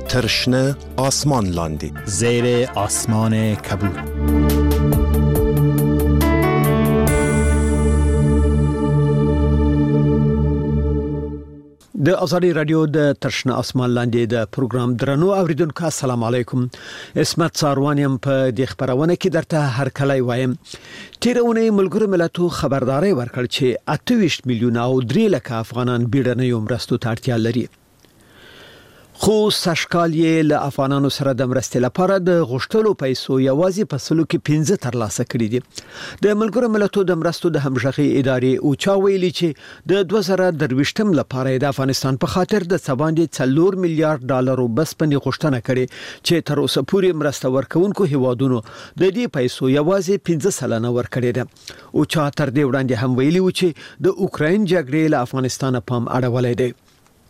ترشنه آسمان لاندی زیر آسمان کبود. د ازادي رادیو د ترشنه آسمان لاندې د پروګرام درنو اوریدونکو السلام علیکم. اسمت ساروانیم په د خبرونه کې درته هر کله وایم. تیرونه ملګرو ملتونو خبرداري ورکړ چې 28 میلیونه او 3 لک افغانان بیړنۍ مرستو ته اړتیا لري. خو سشکال یې له افغانانو سره د مرستې لپاره د غوښتلو پیسو یوازې په سلو کې 15 ترلاسه کړي دي. د ملګرو ملتونو د مرستو د همغږي ادارې او چا ویلي چې د 2023م لپاره د افغانستان په خاطر د سباندې 4 میلیارډ ډالر بسپنې غوښتنه کړې چې تر اوسه پورې مرسته ورکوونکو هیوادونو د دې پیسو یوازې 15 سلنه ورکړي دي. او چا تر دې وړاندې هم ویلي و چې د اوکراین جګړې له افغانستان پام اړولې دی.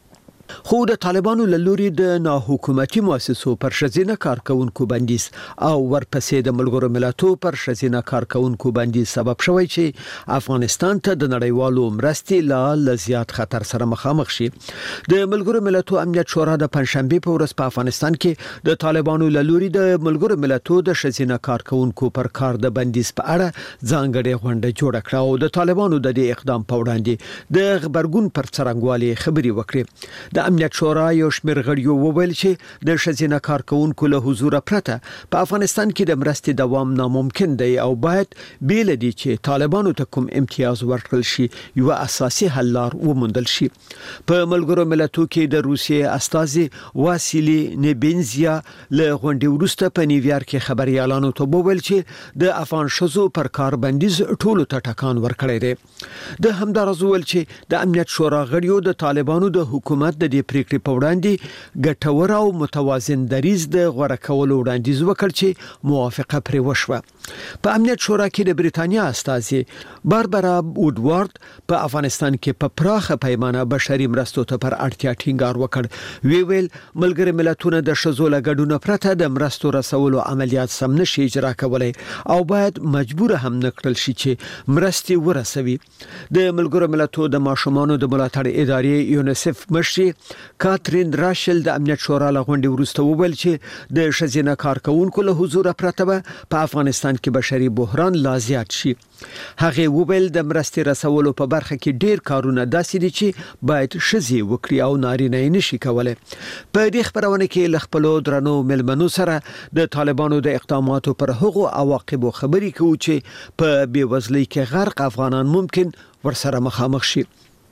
خو د طالبانو لوري د ناحکومتي مؤسسو پر شزینه کارکونکو بندیز او ورپسې د ملګرو ملتونو پر شزینه کارکونکو بندیز سبب شوی چې افغانستان ته د نړیوالو مرستې له زیات خطر سره مخامخ شي. د ملګرو ملتونو امنیت شورا د پنځشنبه په ورځ په افغانستان کې د طالبانو لوري د ملګرو ملتونو د شزینه کارکونکو پر کار د بندیز په اړه ځانګړې غونډه جوړه کړه او د طالبانو د دې اقدام په وړاندې د خبرګون پر څرنګوالي خبري وکړي. د امنیت شورا یو شمېر غړیو وویل چې د شزینه کارکونکو له حضور پرته په افغانستان کې د مرستې دوام ناممکن دی او باید بیل دي چې طالبانو ته کوم امتیاز ورکړل شي یو اساسي حل لار وموندل شي. په ملګرو ملتونو کې د روسیې استازي واسیلی نیبنزیا له غونډې وروسته په نیویارک کې خبريالانو ته وویل چې د افغان شزو پر کار بندیز ټولو ته ټکان ورکړی دی. د همدارز ویل چې د امنیت شورا غړیو د طالبانو د حکومت د پریکړې په وړاندې ګټور او متوازن دریځ د غوړه کولو وړاندیز وکړ چې موافقه پرې وشوه. په امنیت شورا کې د بریتانیا استازي باربرا وودوارد په افغانستان کې په پراخه پیمانه بشري مرستو ته پر اړتیا ټینګار وکړ. ویل ملګری ملتونه د شزو له ګډون پرته د مرستو رسولو عملیات سم نشي اجرا کولای او باید مجبور هم نکړل شي چې مرستي ورسوي. د ملګرو ملتونو د ماشومانو د ملاتړ ادارې یونیسف مشري کاترین راشل د امنیت شورا له غونډې وروسته وویل چې د شزینه کارکونکو له حضور پرته په افغانستان کې بشري بحران لا زیات شي. هغه وویل د مرستې رسولو په برخه کې ډیر کارونه داسې دي چې باید شزي وکړي او نارینه یې نشي کولای. په دې خبرونه کې ل خپل درنو ملمنو سره د طالبانو د اقداماتو پر هغو عواقبو خبري کوي چې په بیوزلۍ کې غرق افغانان ممکن ورسره مخامخ شي.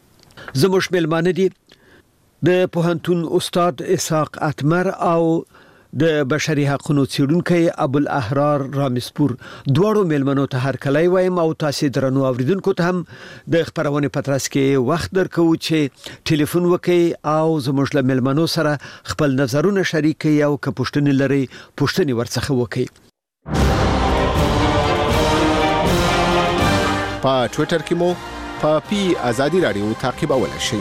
زموږ ملمانه دي د پوهنتون استاد اسحاق اتمر او د بشري حقوقو څیړونکي ابوالاحرار رامسپور. دوړو ملمنو ته هر کله وایم او تاسو درنو اوریدونکو ته هم د خبرونه پترس کې وخت درکو چې ټلیفون وکړي او زموږ له ملمنو سره خپل نظرونه شریک کړي او که پوښتنې لري پوښتنې ورڅخه وکړي. په ټوئیټر کې مو په ازادي رادیو تعقیبولای شئ.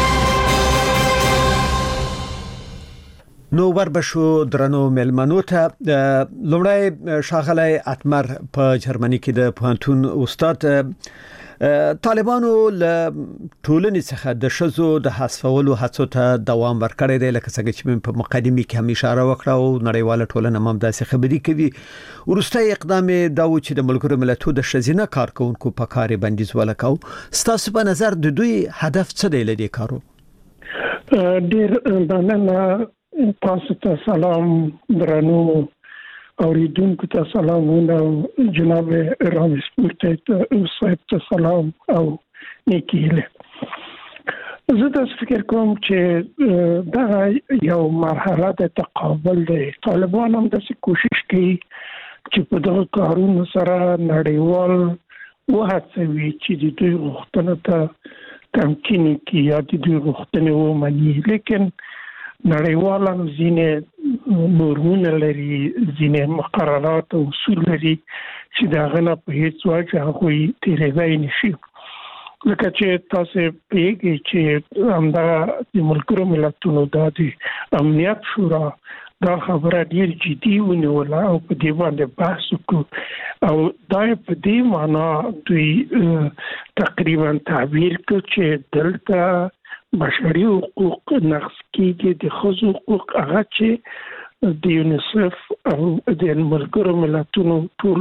نو وربشو درنو ملمنو ته لومړی شاغلی اتمر په جرمني کې د پوهنتون استاد. طالبانو له ټولنې څخه د شزو د حذفولو هڅو ته دوام ورکړی دی لکه څنګه چې په مقدمه کې هم اشاره وکړه او نړیواله ټولنه هم داسې خبرې کوي. ورسته اقدام دا و چې د ملګرو ملتونو د شزینه کارکونکو په کار بندیز ولکاو. ستاسو په نظر د دوی هدف څه دی لدې کارو؟ ډیر مننه. تاسو ته سلام درنو اوریدونکو ته سلامونه جناب رامسپور ته صاحب ته سلام او نیکیله. زه د فکر کوم چې دا یو مرحله د تقابل دی. طالبان هم د کوشش کوي چې په دغه کارونو سره نړیوال وهڅوي چې د دوی غوښتنو ته تمکین کړي یا د دوی غوښتنې ومني. لیکن نړیوال هم ځینې نورمونه لري، ځینې مقررات او اصول لري چې دا غنه په هیڅ وجه هغوی تیریدای نشي. لکه چې تاسو پیږئ چې همدا د ملګرو ملتونو د امنیت شورا دا خبره ډیر جدي ونیوله او په دې باندې بحث وکړو او دا په دې معنا دوی تقریبا تعبیر کړ چې دلته بشري حقوق نقض کیږي د ښځو حقوق هغه چې د یونیسف او د ملګرو ملتونو ټول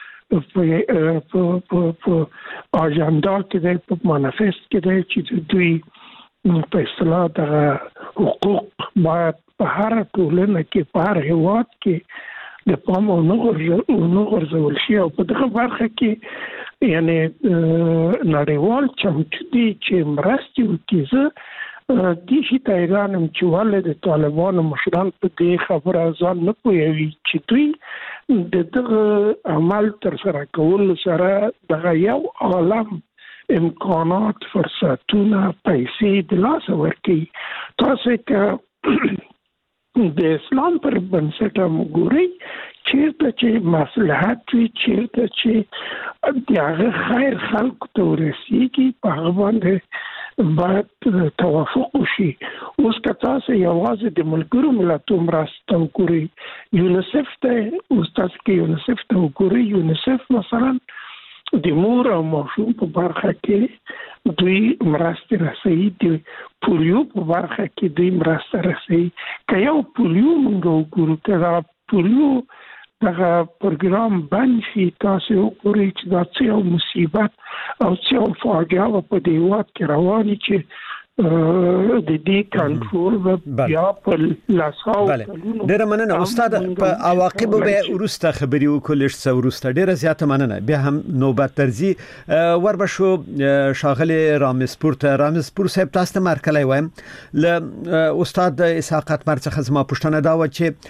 په اجنډا کې د په مانیفست کې د چې دوی په اصطلاح د حقوق باید په هر ټولنه کې په هر هیواد کې د پام او نغرزول شي او په دغه برخه کې یعنی نړیوال چمتو دي چې مرستې وکړي د شي تایرانم چې ولې د طالبانو مشران په دې خبره ځان نه پوهوي چې دوی د دغه عمل تر سره کول سره دغه یو عالم امکانات فرصتونه پیسې د لاسه ورکړي تاسو که د اسلام پر بنسټ موږ چیرته چې مصلحت وي چیرته چې دغه خیر خلق ته ورسیږي په هغه باندې باید توافق وشي. اوس که تاسو یوازې د ملګرو ملتونو مرسته وکړئ یونیسف ته اوس تاسو کې یونیسف ته وګورئ یونیسف مثلا د مور او ماشوم په برخه کې دوی مرسته رسوي د پولیو په برخه کې دوی مرسته رسوي که یو پولیو موږ وګورو که پولیو دغه پروګرام بند شي تاسو وګورئ چې دا څه مصیبت او څه فاجعه په دې وخت کې رواني چې د دې کنټرول بیا په لاسو ډېر مننه استاد په عواقب به ورسته خبري وکړل څه ورسته ډېر زیاته مننه بیا هم نوبت درځي وربشو شاغل رامسپور صاحب تاسو مرکلای وایم ل استاد اسحاقات مرڅخه زما پښتنه دا و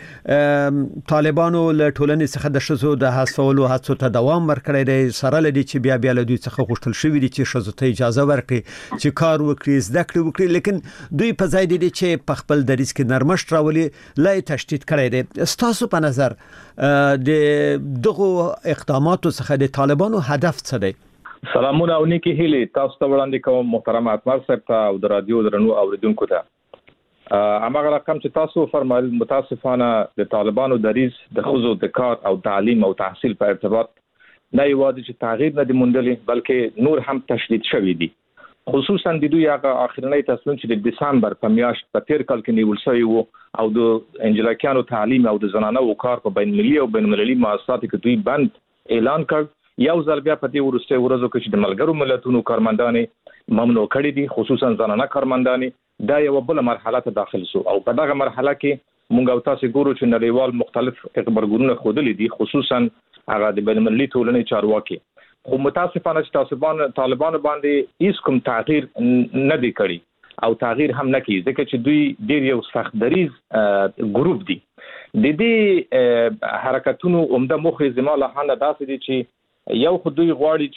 چې طالبانو له ټولنې څخه د شزو د حذفولو هڅو ته دوام ورکړی دی سره لدی چې بیا له دوی څخه غوښتل شوی دی چې شزو ته اجازه ورکړي چې کار وکړي زده وکړي لیکن دوی په ځای دي چې په خپل دریس کې نرمښت راولي لای تشدید کړی دی تاسو په نظر د دغه اقداماتو څخه د طالبانو هدف څه دی؟ سلامونه او نیکی هیلې تاسو ته وړاندې کوم محترم اتمر صاحب ته او د رادیو درنو اوریدونکو ته هغه رقم چې تاسو فرمایل متاسفانه د طالبانو دریس د خزو د کار او تعلیم او تحصیل په ارتباط نه یوازې چې تغییر نه دی موندلی بلکې نور هم تشدید شوی دی خصوصا د دوی هغه اخرنۍ تصمیم چې د دسمبر په میاشت په تیر کال کې نیول شوی وو او د انجلیکانو تعلیم او د زنانو کار په بین المللي او بین المللي مؤسساتو کې دوی بند اعلان کړ یو ځل بیا په دې ورسته ورځو کې چې د ملګرو ملتونو کارمندانې ممنوع کړي دي خصوصا زنانه کارمندانې دا یو بل مرحله ته داخل شو او په دغه مرحله کې مونږ او تاسو ګورو چې نړیوال مختلف خبرګونونه خودلې دي خصوصا هغه د بین المللي ټولنې چارواکي خو متاسفانه چې طالبان باندې هیڅ کوم تغییر نه دی کړی او تغییر هم نه کوي ځکه چې دوی ډیر یو سخت دریز ګروپ دي د دې حرکتونو عمده موخه زما له هانه داسې دي چې یو خو دوی غواړي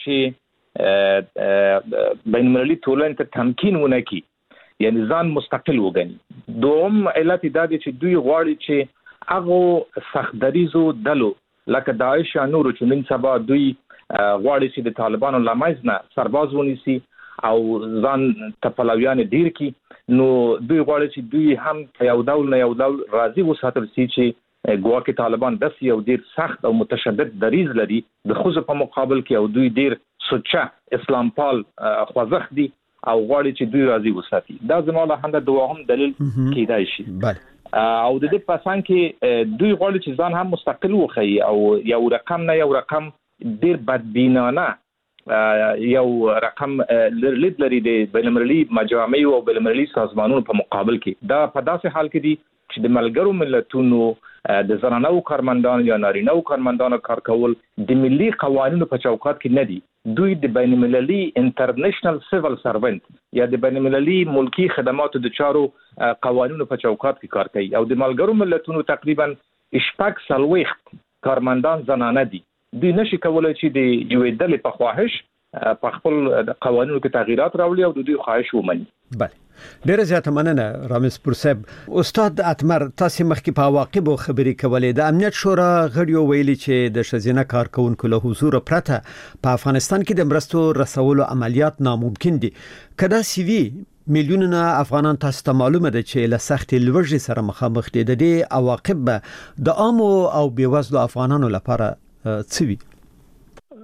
چې بین المللي ټولنې ته تمکین ونکړي یعنی ځان مستقل وګڼي دوم علت دا دی چې دوی غواړي چې هغه سخت دریزو دلو لکه داعش یا نور چې نن سبا دوی غواړي چې د طالبانو لمایز نه سرباز ونیسي او ځان تپلویان ډیر کی نو دوی غواړي چې دوی هم یو ډول راضي وساتل شي چې ګواکې طالبان د یو ډیر سخت او متشدد دریز لري د خوځ په مقابل کې او دوی ډیر سوچا اسلام پال خوځښت دي او غواړي چې دوی راضي وساتي دا زموږ له هنده دوهم دلیل کېدای شي او د دې پسان کې دوی غواړي چې ځان هم مستقل وخی او یو رقم ډیر بدبینانه یو رقم لید لري د بین المللي مجامع او بین المللي سازمانونو په مقابل کې دا په داسې حال کې دي چې د ملګرو ملتونو د زنانو کارمندانو یا نارینه‌و کارمندانو کار کول د ملي قوانینو په چوکاټ کې نه دي دوی د بین المللي انټرنیشنل سیول سروانت یا د بین المللي ملکی خدماتو د چارو قوانینو په چوکاټ کې کار کوي او د ملګرو ملتونو تقریبا 6 کارمندان زنانه دي دوی نشي کولای چې د یوې ډلې په خواهش په خپل قوانینو کې تغییرات راولي او د دوی خواهش ومني. بله ډیره زیاته مننه رامسپور صاحب. استاد اتمر تاسو مخکې په عواقب خبرې کولې د امنیت شورا غړیو ویلي چې د شزینه کارکونکو له حضور پرته په افغانستان کې د مرستو رسولو عملیات ناممکن دي. کدا سی وی میلیونونه افغانان تاسو ته معلومه ده چې له سختي لوږې سره مخامخ دي د دې عواقب د عامو او بیوزلو افغانانو لپاره څه وي؟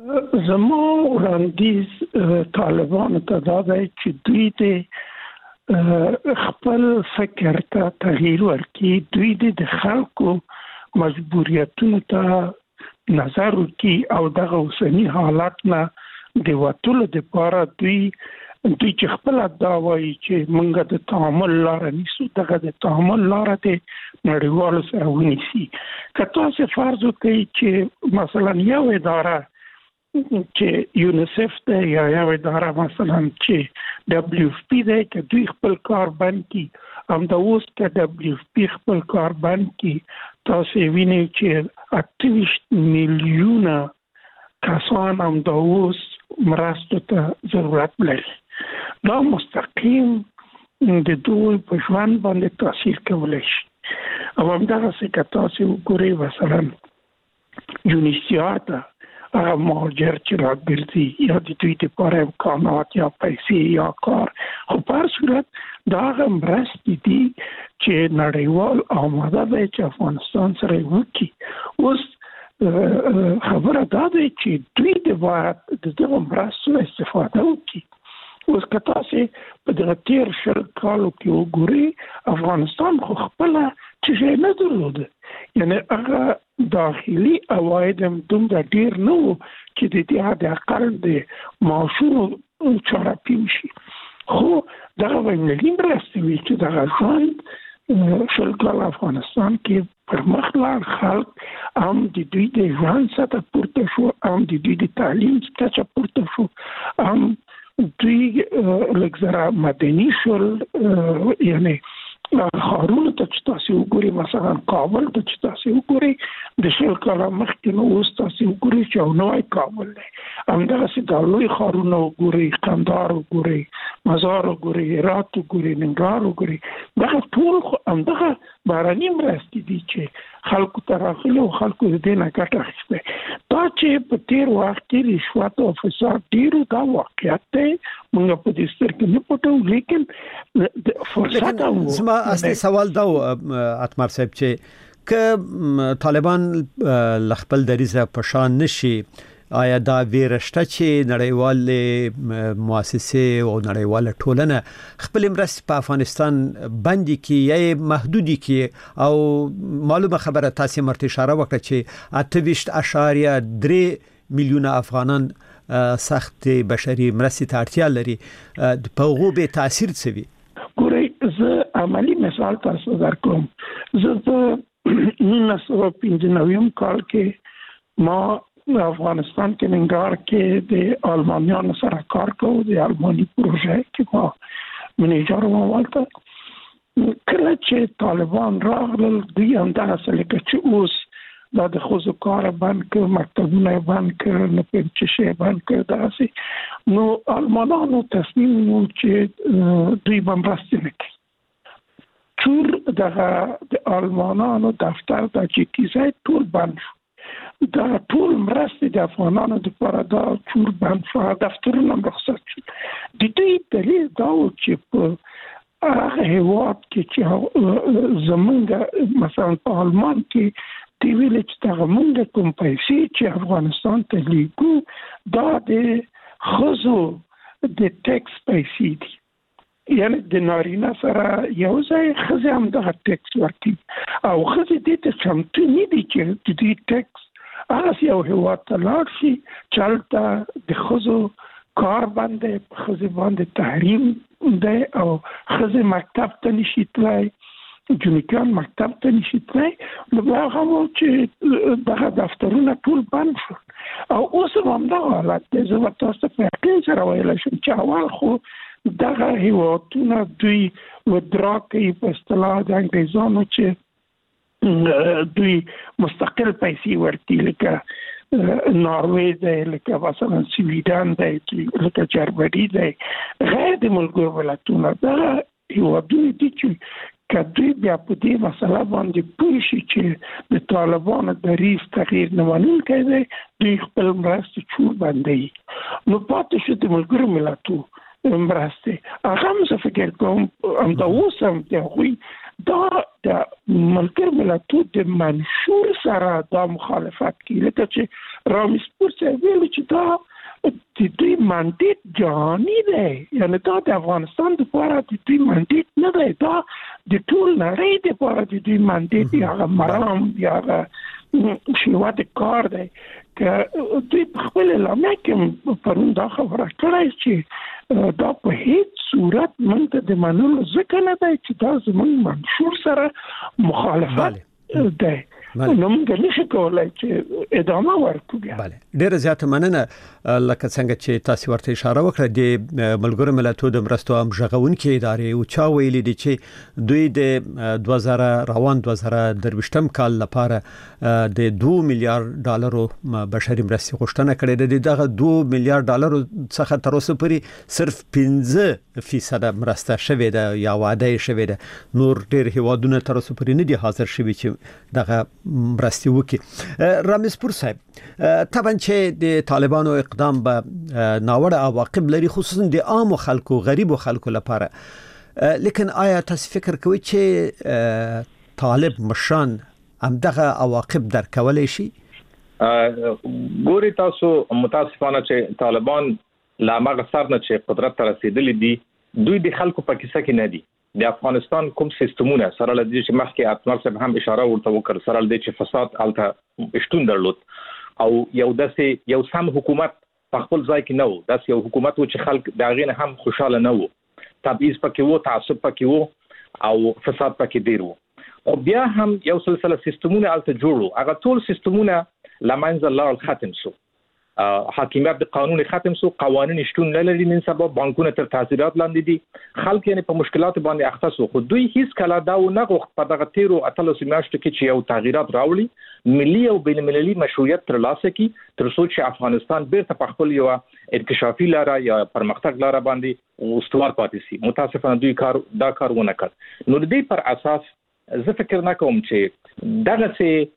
زمو وړاندیز طالبانو ته دا دی چې دوی د خپل فکر ته تغییر ورکړي، دوی د خلکو مجبوریتونو ته نظر وکړي او دغه اوسنی حالات نه د وټولو لپاره دوی چې خپل دا وایي چې موږ د تعامل لار نیسو، دغه د تعامل لار ته نړیوالو سره ونیسي. که تاسو فرض وکړئ چې مثلا یو اداره چې یونیسف ده یا یو اداره مثلا چې WFP ده، که دوی خپل کار بند کړي، همدا اوس که WFP خپل کار بند کړي، تاسو وینئ چې 28 میلیونه کسان همدا اوس مرستو ته ضرورت لري. دا مستقیم د دوی په ژوند باندې تاثیر کولی شي. او همدغسې که تاسو وګورئ مثلا یونیسیار ته هغه مهاجر چې راګرځي یا د دوی لپاره امکانات یا پیسې یا کار، خو په هر صورت دا هغه مرستې دي چې نړیوال آماده دی چې افغانستان سره یې وکړي. اوس خبره دا دی چې دوی باید د دغه مرستو استفاده وکړي. اوس که تاسو په دغه تیر 20 کالو کې وګورئ، افغانستان خو خپله څه شی نه درلوده، یعنی هغه داخلي عواید هم دومره ډېر نه وو چې د دې حد اقل د معاشونو چارپي وشي. خو دغه بینالمللي مرستې وي چې دغه ژوند 20 کال افغانستان کې پرمخ لاړ، خلک هم د دوی د ژوند سطح پورته شو، هم د دوی د تعلیم کچه پورته شو، هم دوی لږ زره مدني شول. یعنی خارونو ته چې تاسو وګورئ، مثلا کابل ته چې تاسو وګورئ، د 20 کاله مخکې نو اوس تاسو وګورئ چې یو نوی کابل دی. همدغسې دا لوی ښارونه وګورئ، قندهار وګورئ، مزار وګورئ، هرات وګورئ، ننګرهار وګورئ، دغه ټول خو همدغه بهرني مرستې دي چې خلکو ته راغلي او خلکو د دې نه ګټه اخیستی. دا چې په تېر وخت کې رشوت او فساد ډېر، دا واقعیت دی، موږ په دې سترګې نه پټوو، لیکن فرصت هم زما اصلي سوال دا اتمر صاحب چې که طالبان خپل دریزه په شان نشي، آیا دا ویرشته چې نړیوال مؤسسه او نړیوال ټولنه خپل مرستې په افغانستان باندې کې یا محدودي کې، او معلومه خبره تاسو مرته اشاره وکړه چې 8.3 میلیونه افغانان سخت بشري مرستې ته اړتیا لري، په هغو به تاثیر څه وي؟ ګورئ، زه عملی مثال تاسو درکوم. زه په 1995 کال کې ما افغانستان کې ننګرهار کې د آلمانیانو سره کار کوو، د آلماني پروژه کې ما منیجر وم. ولته کله چې طالبان راغلل، دوی همدغسې لکه چې اوس دا د ښځو کار بند کړ، مکتبونه یې بند کړ، نه پوهېږم څه شی یې بند کړ، دغسې نو آلمانانو تصمیم ونیو چې دوی به مرستې نه کوي. ټول دغه د آلمانانو دفتر د جټي ځای ټول بند شو. دا ټول مرستې د افغانانو لپاره دا ټول بند شو، دفترونه هم رخصت شول. د دوی دلیل دا و چې په هغه هېواد کې چې زمونږ مثلا په آلمان کې دوی ویل چې دغه مونږ کوم پیسې چې افغانستان ته لیږو دا د ښځو د ټیکس پیسې دي، یعنی د نارینه سره یو ځای ښځې هم دغه ټیکس ورکوي، او ښځې دې ته چمتو نه دي چې د دوی ټیکس هغسې یو هېواد ته لاړ شي چې هلته د ښځو کار بند دی، په ښځې باندې تحریم دی، او ښځې مکتب ته نشي تللی، جنوکیان مکتب ته نشي تللی. نو بیا هغه و چې دغه دفترونه ټول بند شول، او اوس هم همدغه حالت دی. زه به تاسو ته په یقین سره ویلی شم چې اول خو دغه هېوادونه دوی ودرا کوي په اصطلاح د انګریزانو، چې دوی مستقل پیسې ورکړي، لکه ناروې دی، لکه مثلا سویډن دی، لکه جرمني دی، غیر د ملګرو ملتونو. دغه هېوادونه دي چې که دوی بیا په دې مسله باندې پوه شي چې د طالبانو دریځ تغییر نه منونکی دی، دوی خپل مرستې چور بندوي. نو پاتې شو د ملګرو ملتونو مرستې. هغه هم زه فکر کوم همدا اوس هم د هغوی دا د ملګرو ملتونو د منشور سره دا مخالفت کوي، لکه چې رامسپور صاحب ویلي چې دا دوی مانډیټ جهاني دی، یعنی دا د افغانستان لپاره د دوی مانډیټ نه دی، دا د ټول نړۍ لپاره د دوی مانډیټ یا مرام یا شیوه د کار دی. که دوی په خپل اعلامیه کې پرون دا خبره کړې چې دا په هیڅ صورت موږ ته د منلو ځکه نه دی چې دا زموږ منشور سره مخالفت دی. نو موږ نشو کولای چې ادامه ورکړو. بله، ډیره زیاته مننه. لکه څنګه چې تاسو ورته اشاره وکړه د ملګرو ملتونو د مرستو همغږونکې ادارې او چا ویلي دي چې دوی د 2023 کال لپاره د 2 میلیارډ ډالرو بشري مرستې غوښتنه کړې ده. دغه 2 میلیارډ ډالرو څخه تر اوسه پورې صرف 15% مرسته شوې ده یا وعده شوې ده. نور ډیر هیوادونه تر اوسه پورې نه دي حاضر شوي چې دغه مرستي وکي. رامز پور صاحب، طبعا چې د طالبانو اقدام به ناوړه عواقب لري خصوصا د عام خلکو غریب خلکو لپاره، لیکن آیا تاسو فکر کوئ چې طالب مشران هم دغه عواقب درکولای شي؟ ګوري تاسو متاسفانه چې طالبان لا مغه سر نه چې قدرت ته رسیدلی دي، دوی د خلکو په کیسه کې نه دي. د افغانستان کوم سیستمونه سره لدی چې مخکې اتمر صاحب هم اشاره ورته وکړ، سره لدی چې فساد الته شتون درلود او یو سم حکومت په خپل ځای کې نه و، داسې یو حکومت و چې خلک دا غینه هم خوشاله نه وو، تبعیض پکې وو، تعصب پکې وو او فساد پکې ډیر وو. او بیا هم یو سلسله سیستمونه الته جوړو، هغه ټول سیستمونه لمنځه لاړ، ختم شو. حاکمیت د قانون ختم شو، قوانین شتون نه لري. نن سبا بانکونه تر تاثیرات لاندې دي، خلک یې په مشکلات باندې اخته شو. خو دوی هیڅ کله دا نه غوښت په دغه 13 میاشتو کې چې یو تغییرات راوړي، ملي او بین المللي مشروعیت ترلاسه کړي، تر څو چې افغانستان بیرته په خپل یو انکشافي لاره یا پرمختګ لاره باندې استوار پاتې شي. متاسفانه دوی دا کار ونه کړ. نو د دې پر اساس زه فکر نه کوم چې دغه څه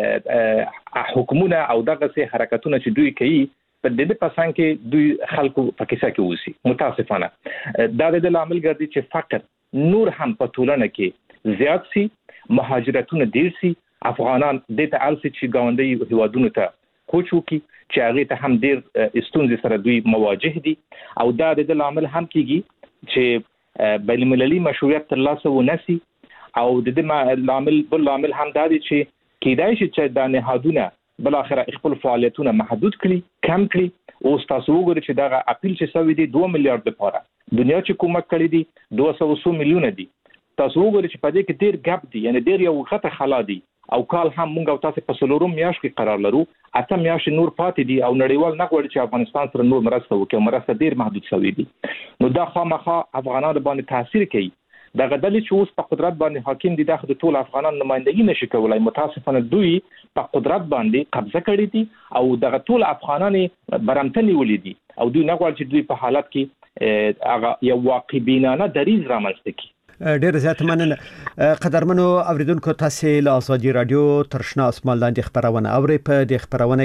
حکومت او دغه سي حرکتونه چې دوی کوي په دې پسان کې دوی خلکو په کیسه کې وسی. متاسفانه دا د عامل ګرځي چې فقر نور هم په ټولنه کې زیات سي، مهاجرتونه ډیر سي، افغانان د ته السي چې ګاونډي هیوادونو ته کوچ وکي چې هغه ته هم ډیر استونزې سره دوی مواجه دي. او دا د عامل هم کیږي چې بین المللي مشروعیت ترلاسه ونسي. او د دې بل عامل هم دا دی چې کیدای شي چې د نهادونه بل اخر خپل فعالیتونه محدود کړي، کم کړي. او تاسو وګورئ چې دا اپیل چې سوي دي 2 میلیارډ لپاره، دنیا چې کومک کړی دي 200 میلیونه دي. تاسو وګورئ چې په دې کې ډیر ګپ دي، یعنی ډیر یو خطر خلا دي. او کال هم موږ او تاسو په سلورم میاشت کې قرار لرو، اته میاشت نور پاتې دي او نړیوال نه غواړي چې افغانستان سره نور مرسته وکړي، مرسته ډیر محدود شوی دي. نو دا خامخا افغانانو باندې تاثیر کوي. دا غدلې چې اوس په قدرت باندې حاکم دي د ټول افغانان نمائندګي نشي کولای. متاسفانه دوی په قدرت باندې قبضه کړې دي او د ټول افغانان برمتنی ولیدي او دوی نه غواړي چې دوی په حالت کې هغه یو واقعبینانه دریز رامنځته کړي. ډیر زیات مننه. قدرمنو اوریدونکو، تاسو له ازادي رادیو ترشنا اسمان لاندې خبرونه اوري. په دې خبرونه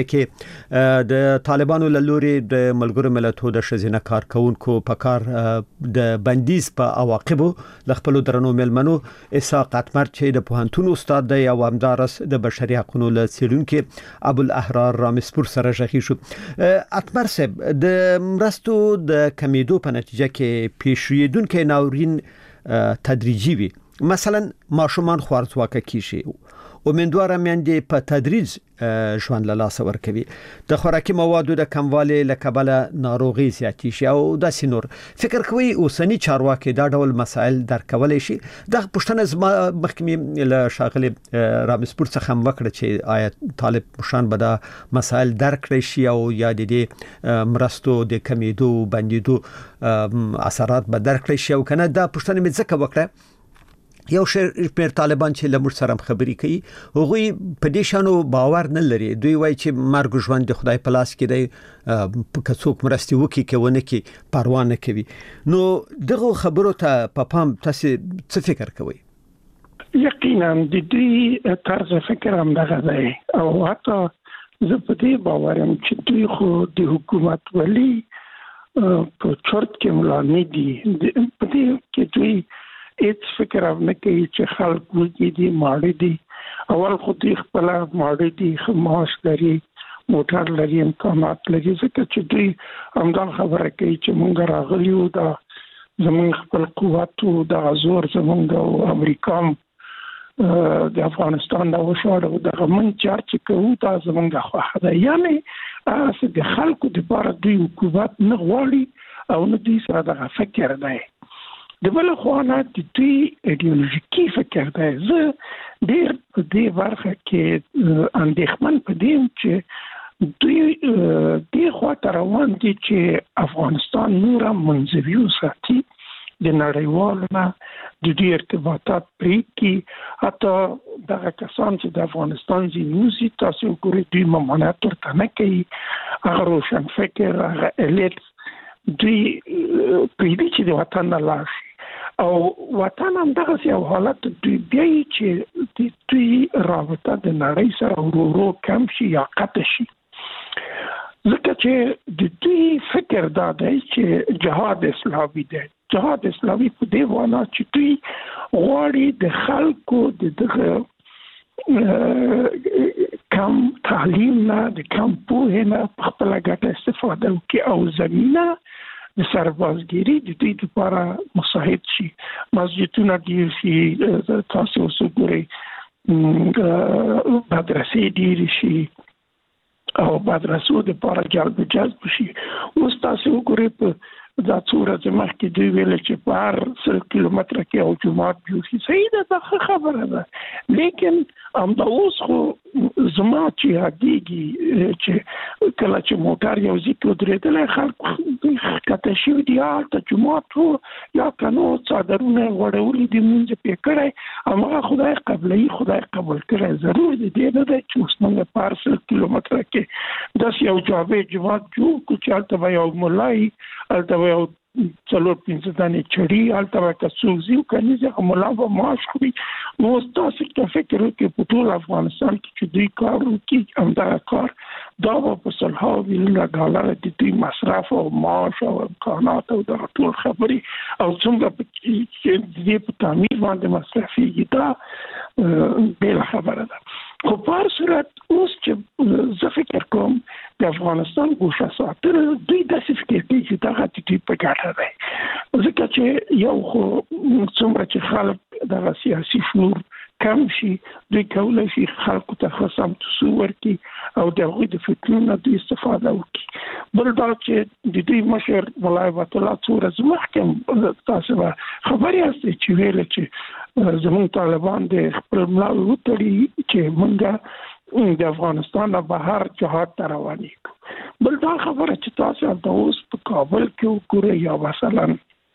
کې د طالبانو له لوري د ملګرو ملتونو د شزینه کارکونکو په کار د بندیز په عواقبو ل خپل درنو ملمنو اسحاق اتمر چې د پوهنتون استاد دی او همدارس د بشري حقوقو له څیړونکو ابو الاحرار رامز پور سره ژغی شو. اتمر صاحب، د مرستو د کمیدو په نتیجه کې پیښیدونکو ناورین تدریجی وي. مثلا ماشومان خوارځواکه کیږي، امیدواره میندې په تدریج ژوند له لاسه ورکوي، د خوراکي موادو د کموالي له کبله ناروغي زیاتی شي او داسې نور. فکر کوي اوسنی چارواکي دا ډول مسائل درکولای شي؟ د پښتنه مخکمه له شاغلي رامز پور څخه وکړه چې آیا طالب مشان به دا مسائل درکړي شي او یا د مرستو د کمیدو بندیدو اثرات به درکړي شي او کنه. دا پښتنه مې ځکه وکړه یو شمېر طالبان چې له موږ سره خبرې کوي، هغوی په دې شانو باور نه لري. دوی وایي چې مرګ ژوند د خدای په لاس کې دی، که څوک مرستې وکړي که ونه کړي پروا نه کوي. نو دغه خبرو ته په پام تاسو څه فکر کوئ؟ یقینا د دوی طرز فکر هم دغه دی او حتی زه په دې باور یم چې دوی خو د حکومت ولی په چرت کې ملا نه دي. په دې کې دوی هیڅ فکر هم نه کوي چې خلک وږي دي، ماړه دي. اول خو دوی خپله ماړه دي، ښه معاش لري، موټر لري امکانات لري ځکه چې دوی همدا خبره کوي چې موږ راغلیو دا زموږ خپل قوت او د زور زموږ او امریکا د افغانستان د وشاړو د غمن چارچ کوو دا زموږ خو ده یعنی اساس د خلکو د بار دوی حکومت نه غواړي او نه دوی سره د فکر دی د بل خو نه د دوی ایدئولوژیکي فکر دی زه ډېر په دې برخه کې اندېښمن پدې چې دوی د خو روان دي چې افغانستان نور منځوي وساتي د نړیوالو نه د دې ارتباطات پرې کې حتی دغه کسان چې د افغانستان ځینوزي تاسو ګورئ دوی ممانعت ورته نه کوي هغه روشن فکر هغه الیت دوی پرې چې د وطن نه لاړ شي او وطن هم دغه یو حالت دوی بیا چې د دوی رابطه د نړۍ سره ورو کم شي یا قطع شي ځکه چې د دوی فکر دا دی چې جهاد اسلامي دی جهاد اسلامي په دی وانه چې دوی غواړي د خلکو دغه کم تعلیم نه د کم پوهه نه په خپل ګټه استفاده وکړي او زمينه د سربازګيري د دې لپاره مساعد شي مسجدونه ډیر شي تاسو وګورئ مدرسې ډیر شي او مدرسو د لپاره جذب شي اوس تاسو وګورئ په دا څوره چې مخکې دوی ویل چې په هر 100 کیلومتر کې یو جومات جوړ شي صحیح ده خبره ده لیکن همدا اوس خو زما چې یادېږي چې کله چې موټر یو ځای کې ودرېدلی خلک ښکته شوي دي هلته جومات و یا که نو څادرونه یې غوړولي دي لمونځ یې پرې کړی هماغه خدای قبلوي خدای قبول کړی ضرور د دې نه دی چې اوس موږ په هر 100 کیلومتره کې داسې یو جامع جومات جوړ کړو چې هلته به یو ملا وي هلته به یو څلور پنځه دانې چړي هلته به که څوک ځي او که نه ځي هغه ملا به معاش خوري نو اوس تاسو ته فکر وکړئ په ټول افغانستان کې چې دوی کار وکړي همدغه کار دا به په سلهاوو میلیونه ډالره د دوی مصرف او معاش او امکانات او دغه ټول خبرې او څومره چې د دې په تعمیر باندې مصرفېږي دا بېله خبره ده خو په هر صورت اوس چې زه فکر کوم د افغانستان ګوشه ساتل دوی داسې فکر کوي چې دغه د دوی په ګټه دی ځکه چې یو خو څومره چې خلک دغه سیاسي شعور کم شي دوی کولی شي خلکو ته ښه سمتوسو ورکړي او د هغوی د فکرونو دوی استفاده وکړي بل دا چې د دوی مشر ملا هیبت الله څو ورځې مخکې تاسو به خبر یاستئ چې ویل چې زموږ طالبان د خپل ملاوې وتړي چې موږ د افغانستان نه بهر جهاد ته روانېږو بل دا خبره چې تاسو هلته اوس په کابل کې وګورئ یا مثلا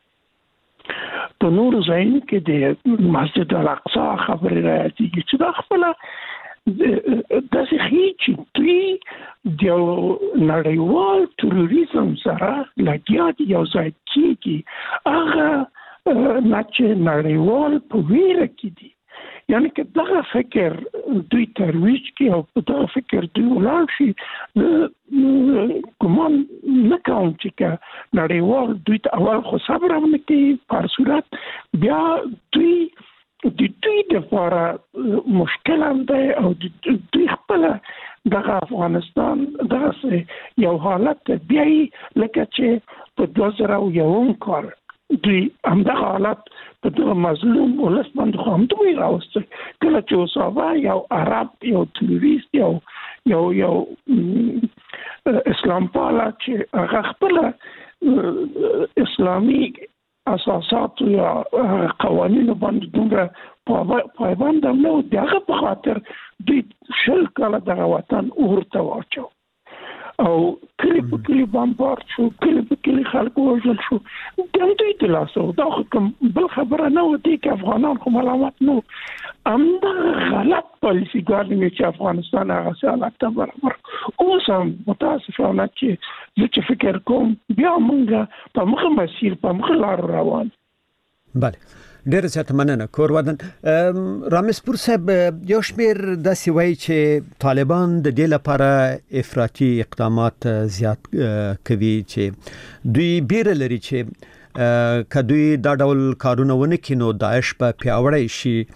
په نورو ځایونو کې د مسجد الاقصی خبرې راځي چې دا خپله داسې ښیي چې دوی د یو نړیوال تروریزم سره لګیا دي یو ځای کېږي هغه نه چې نړیوال په ویره کې دي یعنی که دغه فکر دوی ترویج کړي او په دغه فکر دوی ولاړ شي ګمان نه کوم چې که نړیوال دوی ته اول خو صبر هم نه کوي په هر صورت بیا دوی د دوی دپاره مشکل هم دی او دوی خپله دغه افغانستان دغسې یو حالت ته بیایي لکه چې په 2001 کال دوی همدغه حالت په دغه مظلوم ولس باندې خو همدوی راوستل کله چې اوساوا یو عرب یو تروریست یو اسلام پاله چې هغه خپله اسلامي اساسات یا قوانینو باندې دومره پایبند هم نه و د هغه په خاطر دوی 20 کاله دغه وطن اور ته واچو او کلی په کلی بمبارد شو کلی په کلی خلک وژل شو د دوی د لاسه دا خو کوم بل خبره نه و دی که افغانان خو ملامت نه همدغه غلط پالیسیګانې وې چې افغانستان هغسې حالت ته برابر اوس هم متاسفانه چې زه چې فکر کوم بیا موږ په مخه مسیر په مخه لار روان بله ډېر زیات مننه کور ودان رامز پور صاحب یو شمېر داسې وایي چې طالبان د دې لپاره افراطي اقدامات زیات کوي چې دوی بیره لري چې که دوی دا ډول کارونه ونه کړي نو داعش به پیاوړی شي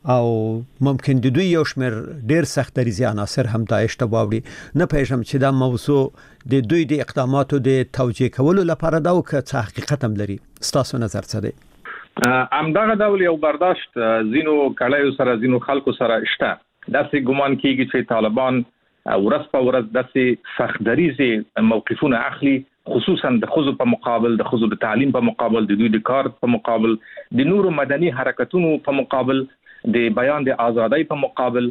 او ممکن د دوی یو شمېر ډېر سخت دریزي عناصر هم داعش ته واوړي. نه پېژم چې دا موضوع د دوی د اقداماتو د توجیه کولو لپاره دا او که څه حقیقت هم لري. ستاسو نظر څه دی؟ همدغه ډول یو برداشت زینو کړهو سره زینو خلکو سره شته. داسې ګمان کیږي چې طالبان ورځ په ورځ داسې سخت دریزي موقفونه اخلي، خصوصا د خزو په مقابل، د خزو د تعلیم په مقابل، د دوی د کار په مقابل، د نورو مدني حرکتونو په مقابل، د بیان د ازادۍ په مقابل.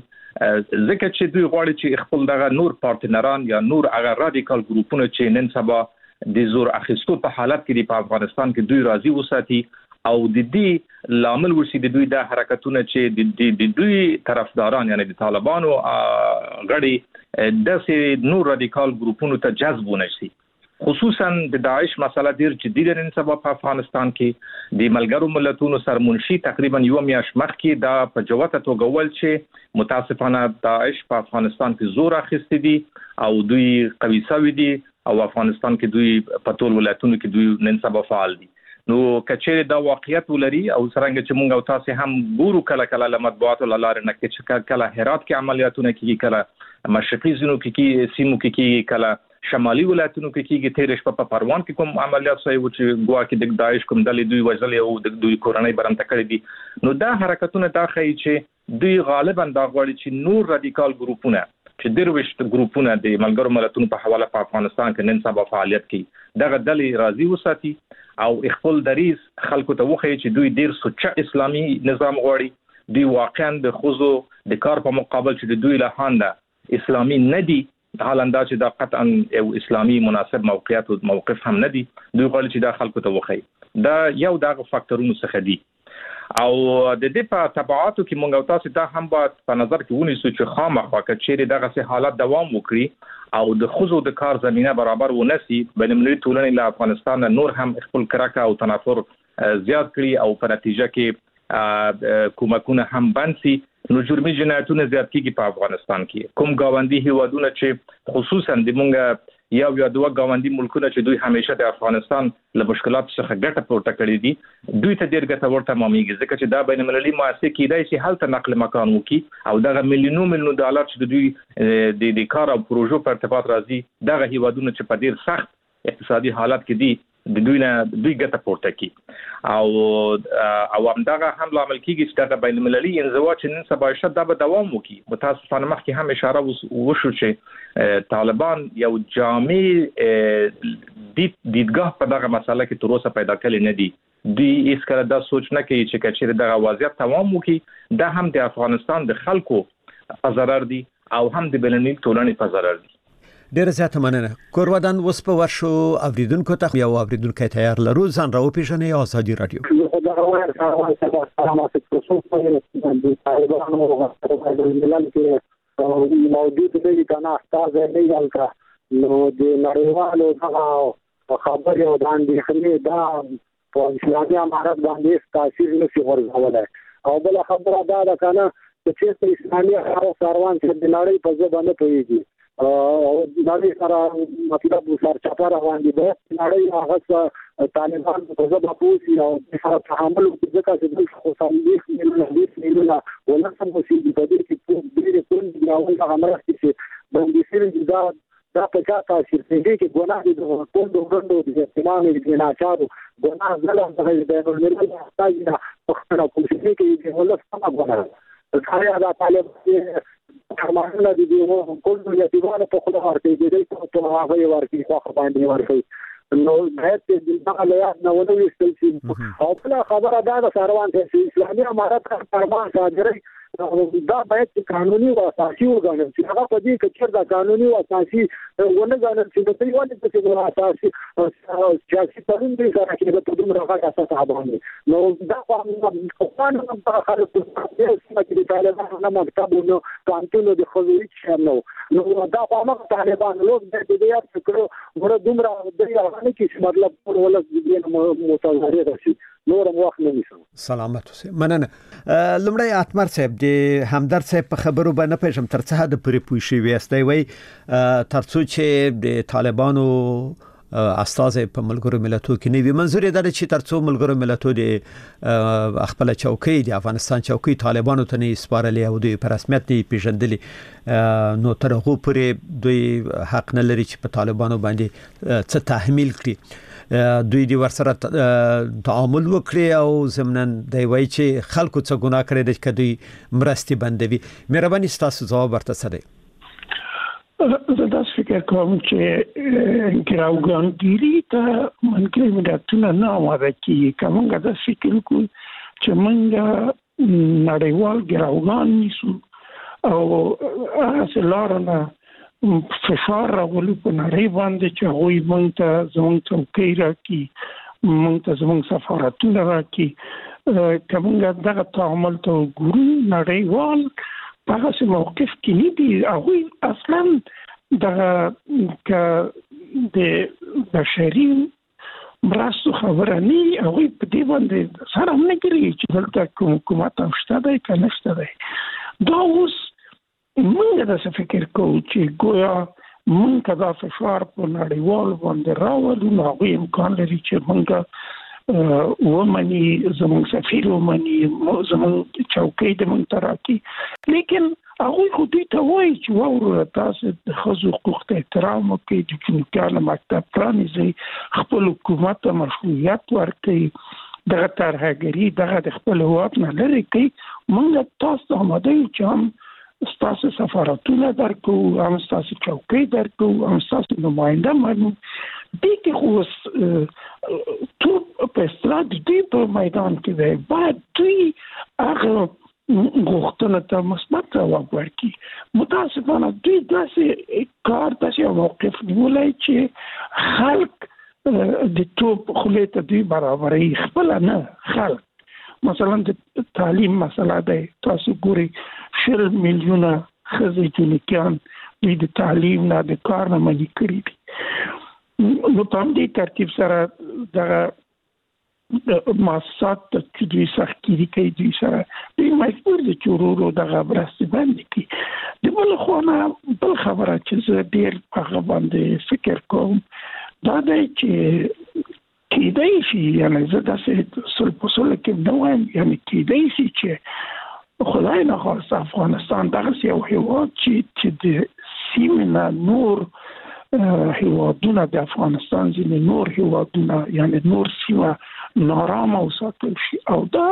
ځکه چې دوی غواړي چې خپل دغه نور پارتنران یا نور هغه رادیکال ګروپونه چې نن سبا د زور اخیستو په حالت کې په افغانستان کې دوی راضي وساتي او د دې لامل ورسي د دوی د حرکتونه چې د دوی طرفداران یعنی د طالبانو غړي داسې نور رادیکال ګروپونو ته جذب ونشي. خصوصا د داعش مسله ډیر جدي ده نن سبا په افغانستان کې. د ملګرو ملتونو سرمنشي تقریبا یو میاشت مخکې دا په جوته توګه ول چې متاسفانه داعش په افغانستان کې زور اخیستی دي او دوی قوي شوی دي او افغانستان کې دوی په ټول ولایتونو کې دوی نن سبا فعال دي. نو کچېره دا واقعیت ولري او څنګه چې مونږ او تاسو هم ګورو کله مطبوعاتو لاره نه کې کله هرات کې عملیاتونه کیږي، کله مشرقي زینو کې سیمو کې کله شمالي ولایتونو کې کېږي. تیر شپه په پروان کې کوم عملیات شوی و چې ګواکې د داعش کوم ډلې دوی وژل او د دوی کورنۍ برمته کړې دي. نو دا حرکتونه دا ښیي چې دوی غالبا دا غواړي چې نور رادیکال ګروپونه چې درویشت ګروپونه د ملګرو ملتونو په حواله په افغانستان کې نن سبا فعالیت کوي دغه ډلې راضي وساتي او خپل دریز خلکو ته وښیي چې دوی ډیر سوچه اسلامي نظام غواړي. دوی واقعا د خزو د کار په مقابل چې د دوی له هانده اسلامي نه دي، حالاندا چې دا قطعا یو اسلامي مناسب موقف هم نه دي. دوی غواړي چې دا خلکو ته وښیي. دا یو دغه فاکټورونو څخه دي او د دې په تبعاتو کې مونږ او تاسو ته هم باید په نظر کې ونیسو چې خامخا کچېره دغه سه حالت دوام وکړي او د خزو د کار زمينه برابر ونسي، بینالمللي ټولنې له افغانستان نور هم خپل کرکه او تنافر زیات کړي او په نتیجه کې کومکونه هم بنسي. نو جرمي جنایتونه زیات کیږي په افغانستان کې. کوم گاونډي هیوادونه چې خصوصا د مونږ یو یا دوه گاونډي ملکونه چې دوی همیشه د افغانستان له مشکلات څخه ګټه پورته کړې دي، دوی ته ډېر ګټه ورته ماميږي ځکه چې دا بین المللي مؤسسه کېدای شي هلته نقل مکان وکړي او دغه میلیونونو ډالر چې دوی د کار او پروژو په ارتباط راځي دغه هیوادونه چې په ډېر سخت اقتصادي حالت کې دي د دوی ګټه پورته کی او همدغه هم عمل کیږي چې دغه بین المللي انزوا چې نن سبا شته دا به دوام وکړي. متاسفانه مخکې هم اشاره وشو چې طالبان یو جامع دیدګاه په دغه مسله کې تر اوسه پیدا کړی نه دي. دوی هیڅ کله دا سوچ نه کوي چې کچېره دغه وضعیت دوام وکړي دا هم د افغانستان د خلکو په ضرر دي او هم د بینالمللي ټولنې په ضرر دي. ډیر زیات مننه. کوروادان اوس په ورشو اوریدونکو ته یو اوریدونکو تیار لرو ځان راو پیژنې آزادي رادیو. موجود دی کنه استاد دی الکا نو د نړیوالو دغه خبر یو باندې خلې دا په اسلامي امارات باندې تاثیر نشي ورغولای او بل خبره دا ده کنه چې اسلامي کاروان چې د نړۍ په ځای باندې پیږي او نړۍ سره مطلب سرچپه روان دي. به نړۍ هغه طالبان په ځای باندې او سره تعامل ځکه چې د خصوصي میلونه ولنه موسیقي په دې کې ډېر ټول راول هغه مرستې چې باندې سره دا په کا تاثیر کوي چې ګناه دي د ټول ورندو د احتمال د ناچارو ګناه ظلم د بینالمللي احتیاج په خپل کوشش کې د ولس سم ګناه ځکه دا طالب کارمانونه دي نو ټول یتیمانو په خپل ورته دي ته هغه ورکی خو باندې ورکی نو باید د دغه لایق نه ولوي چې او بل خبره دا سروان چې اسلامي امارات کارمان صادري دا باید قانوني او اساسي وګڼل شي. هغه په دې کې چې دا قانوني او اساسي ونه ګڼل شي د دې وړاندې چې دا اساسي سیاسي تړون دی سره چې په دومره هغه اساس باندې نو دا قانون په خلکو چې د طالبانو نه مکتبونو قانون د خوځوي نو دا هغه طالبان لوګ د دې یاد کړو ور دومره د یوه کې مطلب ولس دې متظاهر شي نور موخ نه نشو. سلامت اوسه. مننه. لمړی اتمر صاحب د همدرد صاحب په خبرو باندې پېژم تر څه د پرې پوښي وېستای وي ترڅو چې د طالبانو استاد په ملګرو ملتونو کې نه وي. منظور یې دا چې ترڅو ملګرو ملتونو د خپل چوکۍ د افغانستان چوکۍ طالبانو ته نه سپارلې او دوی په رسمیت نه پیژندلې، نو تر هغه پورې دوی حق نه لري چې په طالبانو باندې څه تحمیل کړي. دوی د ورسره تعامل وکړي او ضمناً دی وایي چې خلکو څه ګناه کړی دی چې دوی مرستي بندوي. مهرباني ستاسو ځواب ورته څه دی؟ زه داسې فکر کوم چې ګراوګانګیري ته ملګري ملتونه نه آماده کېږي. که موږ داسې فکر وکړو چې موږ نړیوال ګراوګان نیسو او هغسې لاره نه فشار راولو په نړۍ باندې چې هغوی موږ ته زموږ چوکۍ راکړي، موږ ته زموږ سفارتونه راکړي. که موږ دغه تعامل ته وګورو، نړیوال په هغسې موقف کې نه دي. هغوی اصلا دغه که د بشري مرستو خبره نه وي، هغوی په دې باندې سر هم نه ګرځي چې دلته کوم حکومت هم شته دی که نشته دی. دا اوس موږ داسې فکر کوو چې ګویا موږ دا فشار په نړیوال باندې راولو، نو هغوی امکان لري چې موږ ومني، زموږ سفیر ومني، زموږ چوکۍ د موږ ته راکړي. لیکن هغوی خو دوی ته وایي چې واوره تاسو د ښځو حقوق ته احترام وکړئ، د جنوبیانو مکتب پرانیزئ، خپل حکومت ته مشروعیت ورکړئ، دغه ترهګري دغه د خپل هېواد نه لرې کړئ. موږ تاسو ته آماده یو چې هم ستاسو سفارتونه درکو، هم ستاسو چوکۍ درکو، هم ستاسو نماینده منو. دې کې خو تو په اصطلاح د دوی په میدان کې دی، باید دوی هغه غوښتنو ته مثبت ځواب ورکړي. متاسفانه دوی داسې کار داسې موقف نیولی چې خلک د توپ خولې ته دوی برابروي، خپله نه خلک. مثلا د تعلیم مسله ده، تاسو ګورئ 20 میلیونه ښځې جنوبیان دوی د تعلیم نه د کار نه منع کړي دي. نو په همدې ترتیب سره دغه مؤسسات چې دوی سختګیري کوي، دوی سره دوی مجبور دي چې ورو ورو دغه مرستې بندې کړي. د بل خوا نه بل خبره چې زه ډېر په هغه باندې فکر کوم دا دی چې کېدای شي، یعنې زه داسې سل په سلو کې نه وایم، یعنې کېدای شي چې خدای نخواسته افغانستان دغسې یو هېواد چې د سیمې نه نور هېوادونه د افغانستان ځینې نور هېوادونه یعنې نور سیمه نارامه وساتل شي، او دا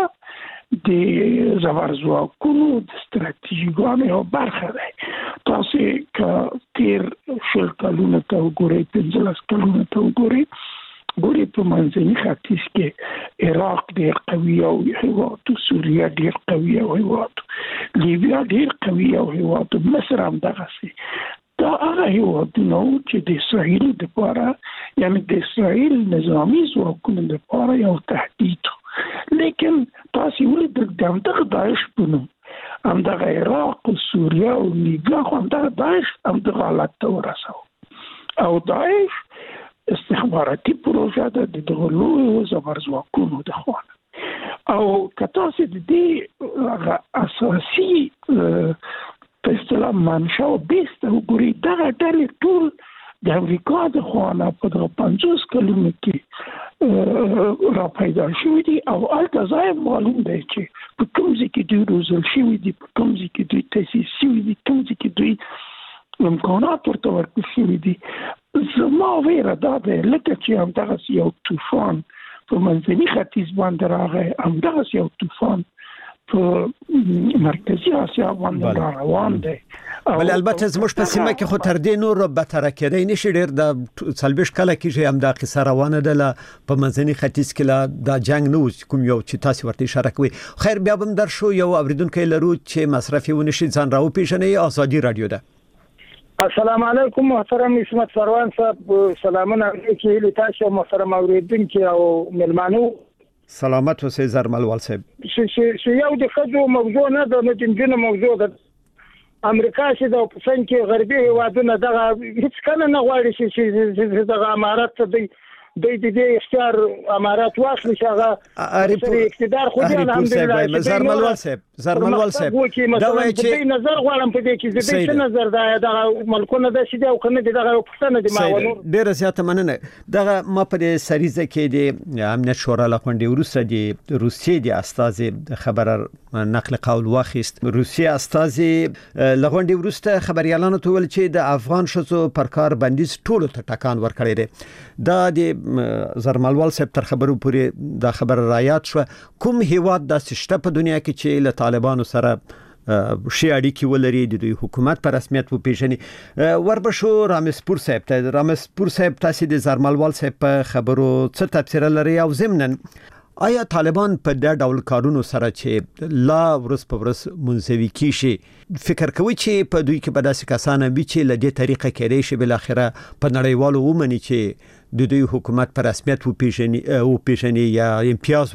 د زبرځواکونو د ستراتیژیګانو یوه برخه دی. تاسې که تېر 20 کلونو ته وګورئ، 15 کلونو ته وګورئ، ګورئ په منځني ختیځ کې عراق ډېر قوي او هېواد، سوریه ډېر قوي او هېواد، لیبیا ډېر قوي او هېواد، مصر هم دغسې. دا هغه هېوادونه وو چې د اسرائیلو دپاره یعنې د اسرائیل نظامي ځواکونو دپاره یو تهدید و. لیکن تاسې ولیدل د همدغه داعش په نوم همدغه عراق او سوریه او لیبیا خو همدغه داعش همدغه حالت ته ورسو، او داعش استخباراتي پروژه ده د دغه لویو زبرځواکونو د خوا. او که تاسې د دې اساسي په اصطلاح منشا او بیس ته وګورئ، دغه ډلې ټول د امریکا د خوا نه په دغه 50 کلونو کې را پیدا شوي دي، او هلته ځای معلوم دی چې په کوم ځای کې دوی روزل شوي دي، په کوم ځای کې دوی تاسیس شوي دي، کوم ځای کې دوی امکانات ورته ورکړل شوي دي. زما ویره دا دی لکه چې همدغسې یو طوفان په منځني ختیځ باندې راغی، همدغسې یو طوفان په مرکزي اسیا باندې را روان دی. بل البته زموږ په سیمه کې خو تر دې نور بدتره کېدای نشي. ډېر د 40 کاله کې هم دا قصه روانه ده په منځني ختیځ کې دا جنگ نه و کوم یو چې تاسو ورته اشاره کوي. خیر بیا هم در شو یو اوریدونکو لرو چې مصرفي ونشي ځان راو پیژنې. آزادي رادیو ده. السلام علیکم محترم اسمت سروان صاحب، سلامونه علیکم تاسو محترم اوریدونکو او ملمانو. سلامت اوسئ زرملوال صاحب. شو یو د خځو موضوع نه ده، د جنجونو موضوع ده. امریکا چې د پسند کې غربي هیوادونه دغه هیڅ کله نه غواړي چې دغه امارات ته د دې اختیار امارات واخلي چې هغه اقتدار خو دې الحمدلله زرملوال صاحب دا وایي چې نظر غواړم په دې کې د دې نظر دا ملکونه د شې او کنه دغه پښتنه د ماونور ډیره زیاته مننه دغه ما په سریزه کې د امنیت شورا لخوا وروسته د روسیې د استازي خبر نقل قول واخیست روسیې استازي لغونډي وروسته خبريالانو ته ویل چې د افغان شذو پر کار بندیز ټولو ته ټکان ورکړی دی دا د زرملوال صاحب تر خبرو پورې دا خبر رایات شو کوم هیواد د سشته په دنیا کې چې له طالبانو سره شي اړیکې ولري د دوی حکومت په رسمیت وپیژني وربشو رامسپور صاحب تاسو د زرملوال صاحب په خبرو څه تفسیر لري او ضمناً آیا طالبان په د ډول کارونو سره چې لا ورس په ورس منځوي کیږي فکر کوي چې په دوی کې په داسې کسانه وي چې له دې طریقه کېدای شي بل اخره په نړیوالو ومني چې د دوی حکومت په رسمیت وپیژني یا امتیاز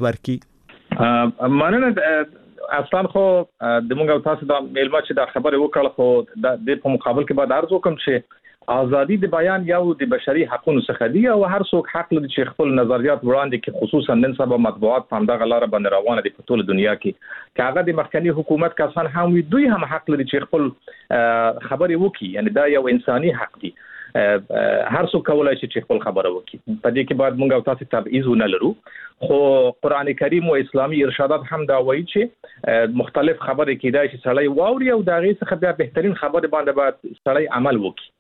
ورکړي مننه اصلا خو د موږ تاسو د میلمه چې دا خبره وکړه خو د په مقابل کې بعد عرض وکم چې ازادي د بیان یو د بشري حقوقو څخه دی او هر څوک حق لري چې خپل نظریات وړاندې کړي خصوصا نن سبا مطبوعات په همدغه لار باندې روانه دي په ټول دنیا کې کاغه د مخکنی حکومت کسان هم دوی هم حق لري چې خپل خبري وکړي یعنی دا یو انساني حق دی هر څوک کولای شي چې خپل خبره وکړي په دې کې بعد موږ تاسو تبعیض نه لرو خو قران کریم او اسلامي ارشادات هم دا وایي چې مختلف خبرې کېدای شي سړی واوري او دا غي څخه بیا بهترین خبره باندې بعد سړی عمل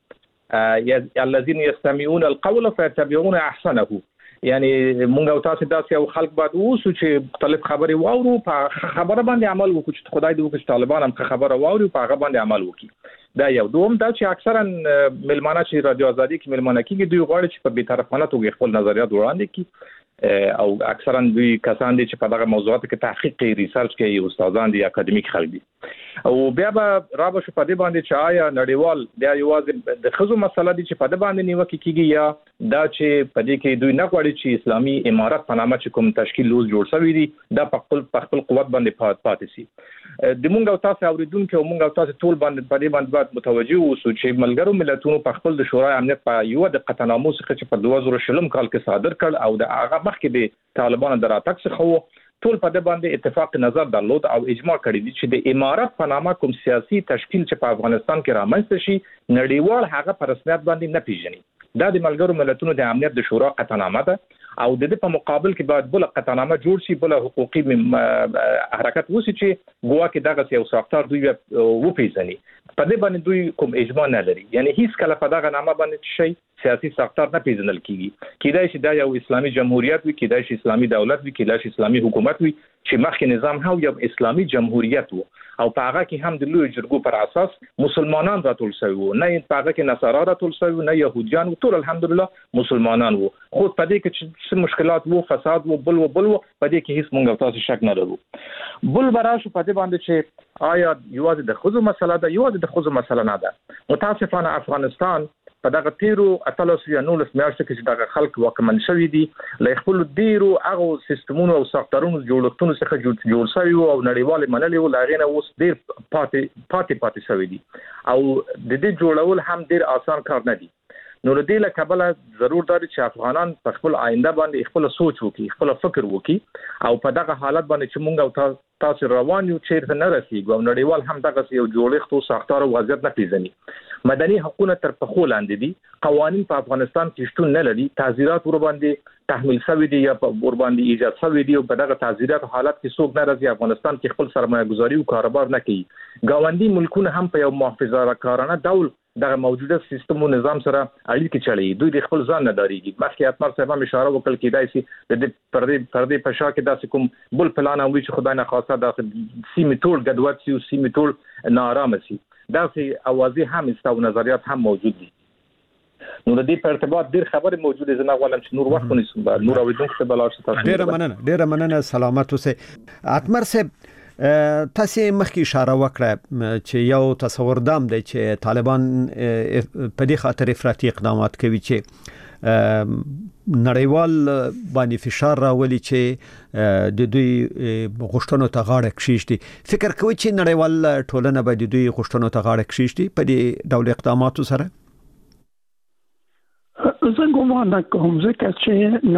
وکړي الذين يستمعون القول فيتبعون احسنه یعنی مونږ تاسو داسې یو خلک بعد وسو چې مختلف خبرې واورو په خبره باندې عمل وکړو چې خدای دې وکړي طالبان هم خبره واوري په هغه باندې عمل وکړي دا یو دوم دا چې اکثرا ملمانه چې رادیو ازادي کې ملمانه کېږي دوی غواړي چې په بی‌طرفانه توګه خپل نظریات وړاندې کړي او اکثرا دوی کسان دي چې په دغه موضوعاتو کې تحقیق کوي ریسرچ کوي استادان دي اکاډمیک خلک دي او بیا به رابه شو په دې باندې چې آیا نړیوال بیا یوازې د خزو مسله دي چې په دې باندې نیوکه کیږي یا دا چې په دې کې دوی نه غواړي چې اسلامي امارات په نامه چې کوم تشکیل لوز جوړ شوی دی دا په خپل قوت باندې پاتې شي د مونږ او تاسو اوریدونکو او مونږ او تاسو ټول باندې په دې باندې متوجي اوسو چې ملګرو ملتونو په خپل د شورای امنیت په یو د قطعنامو څخه چې په 2020 کال کې صادر کړ او د هغه مخکې د طالبانو دراتک څخه ټول په دې باندې اتفاق نظر درلود او اجماع کړی دی چې د امارات په نامه کوم سیاسي تشکیل چې په افغانستان کې رامنځته شي نړیوال هغه په رسمیت باندې نه پیژني دا د ملګرو ملتونو د امنیت د شورا قطعنامه ده او د دې په مقابل کې بعد بل قطعنامه جوړ شي بل حقوقي حرکت وسی چې ګوا کې دغه یو ساختار دوی وپیژني په دې باندې دوی کوم اجماع نه لري یعنی هیڅ کله په دغه نامه باندې شي سیاسي ساختار نه پیژندل کیږي کیدای شي دا یو اسلامي جمهوریت وي کیدای شي اسلامي دولت وي کیدای شي اسلامي حکومت وي چې مخکې نظام هاو یو اسلامي جمهوریت وو او په هغه کې هم د لوی جرګو پر اساس مسلمانان راټول شوی وو نه په هغه کې نصارا راټول شوی نه يهوديان او ټول الحمدلله مسلمانان وو خو په دې کې چې مشکلات وو فساد وو بل په دې کې هیڅ مونږ تاسو شک نه لرو بل براشو په دې باندې چې آیا یوازې د خزو مسله ده یوازې د خزو مسله نه ده متاسفانه افغانستان په دغه تیرو اتلس یا 19 میاشتو کې چې دغه خلک واکمن شوي دي له خپل ډیرو هغه سیستمونو او ساختارونو جوړښتونو څخه جوړ شوي او نړیوال منلي او لاغینه اوس ډیر پاتې شوي دي او د دې جوړول هم ډیر آسان کار نه دی نو د دې لپاره ضرور دی چې افغانان په خپل آینده باندې خپل سوچ وکړي خپل فکر وکړي او په دغه حالت باندې چې مونږ او تاسو روان یو چیرته نه رسیږو او نړیوال هم دغه یو جوړښت او ساختار او وضعیت نه پیژني مدني حقوقونه تر پخو لاندې دي قوانين په افغانستان کې شتون نه لري تعزیرات ور باندې تحمیل شوی دي یا ور باندې ایجاد شوی دي او په دغه تعزیرات حالت کې څوک نه راځي افغانستان کې خپل سرمایه گذاري او کاروبار نه کوي ګاونډي ملکونه هم په یو محافظه‌کارانه ډول دغه موجوده سیستم او نظام سره اړیکې چلي دوی د خپل ځان نه داریږي مخکې اتمر صاحب هم اشاره وکړه کېدای شي د پردې په شا کې داسې کوم بل پلان او چې خدای نه خواسته د سیمې ټول ګډوډ شي او سیمې ټول ناارام شي داسې اوازې هم استو نظریات هم موجود دي نو د دې په ارتباط ډیر خبره موجوده زنه غواړم چې نور وخت ونیسم نور اوریدونکو ته بلار ستاسو ډیر مننه سلامت اوسئ اتمر صاحب تاسو مخکې اشاره وکړه چې یو تصور دام دی چې طالبان په دې خاطر افراطي اقدامات کوي چې نړیوال باندې فشار راولي چې د دوی غوښتنو ته غاړه کښیږي فکر کوي چې نړیوال ټولنه به د دوی غوښتنو ته غاړه کښیږي په دې ډول اقداماتو سره زه ګومان کوم ځکه چې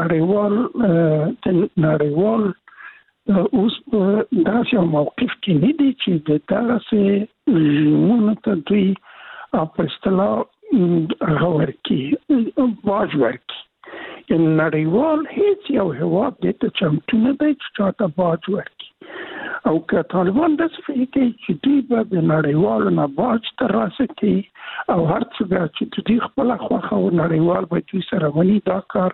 نړیوال اوس په داسې موقف کې نه دي چې د داسې رژیمونو ته دوی په اصطلاح ورکړي باج ورکړي. نړیوال هیڅ یو هیواد دې ته چمتو نه دی چې چاته باج ورکړي، او که طالبان داسې فکر کوي چې دوی به د نړیوالو نه باج ترلاسه کړي او هر څه به چې دوی خپله خوښه او نړیوال به دوی سره ونی، دا کار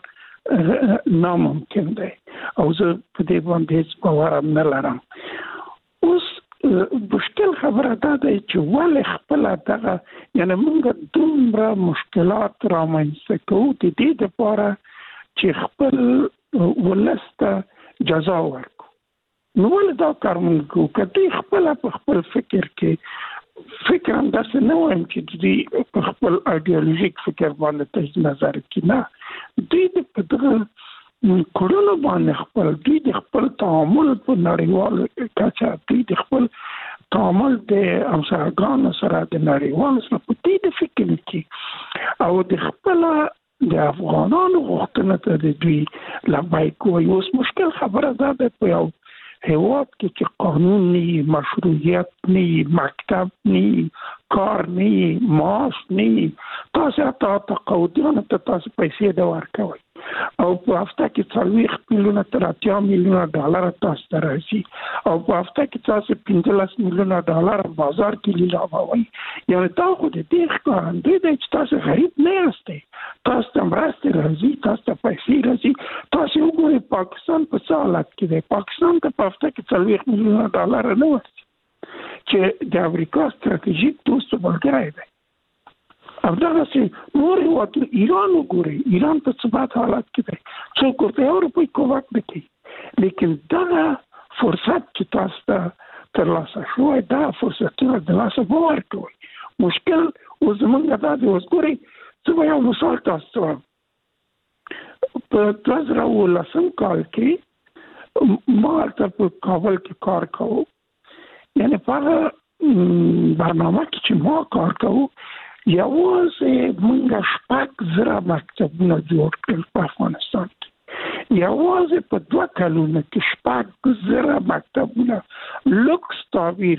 ناممکن دی او زه په دې باندې هیڅ باور نه لرم. اوس مشکل خبره دا دی چې ولې خپله دغه یعنې موږ دومره مشکلات رامنځته کوو د دې دپاره چې خپل ولس ته جزا ورکړو. نو ولې دا کار موږ کوو؟ که دوی خپله په خپل فکر کې فکر هم داسې نه وایم چې دوی په خپل ایډیالوژیک فکر باندې تجدید نظر کړي، نه، دوی په دغه کړنو باندې دوی د خپل تعامل په نړیوالو کچه، دوی د خپل تعامل د همسایګانو سره د نړیوالو سره په دې د فکر کې او د خپل د افغانانو غوښتنه ته د دوی لبیک وایي. اوس مشکل خبره دا ده په یو هیواد کې چې قانون نه، مشروعیت نه، مکتب نه، کار نه، معاش نه، تاسو حتی تقاعدیانو ته تاسو پیسې د ورکوئ او په هفته کې 40 میلیونه تر 80 میلیونه ډالر تاسو ته راځي او په هفته کې تاسو 15 میلیونه ډالر بازار کې لیلاوي. یعنې دا خو د دې ښکارندوی دی چې تاسو غریب نه یاستئ، تاسو ته مرستې راځي، تاسو ته پیسې راځي. تاسو وګورئ پاکستان په څه حالت کې دی. پاکستان ته په هفته کې 40 میلیونه ډالر نه ورځي چې د امریکا ستراتیژیک دوست او ملګری دی. او دغسې نور هېوادونه ایران وګورئ، ایران په څه بد حالت کې دی، څوک ورته یو روپۍ کومک نه کوي. لیکن دغه فرصت چې تاسو ته ترلاسه شوی، دا فرصتونه د لاسه مه ورکوئ. مشکل اوس زموږ دا دی. اوس ګورئ، زه به یو مثال تاسو ته وایم. په 2019 کال کې ما هلته په کابل کې کار کوو، یعنې په هغه برنامه کې چې ما کار کوو یوازې موږ 6,000 مکتبونه جوړ کړل په افغانستان کې. یوازې په 2 کلونو کې 6,000 مکتبونه لوکس تعبیر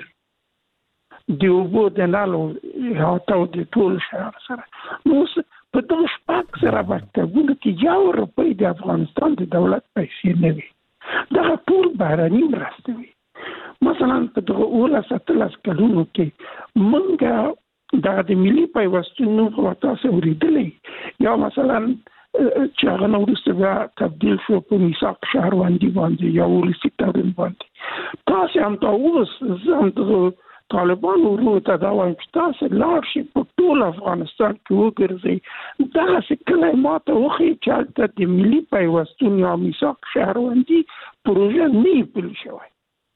د اوبو د نل او د ټول شیانو سره. نو په دغه 6,000 مکتبونو کې یو روپۍ د افغانستان د دولت پیسې نه وي، دغه ټول بهرني مرستې وي. مثلا په دغه 18 کلونو کې موږ دا د ملي پیوستون په تاسو اوریدلې، یا مثلا چې هغه نو وروسته بیا تبدیل شو په میثاق شهروندي باندې یا ولسي تړون باندې. تاسو هم اوس زم طالبان ورو ته دا وايي چې تاسو لاړ شئ په ټول افغانستان کې وګرځئ، دغسې کله ماته وښیي چې هلته د ملي پیوستون یا میثاق شهروندي پروژه نه وي پلي شوی.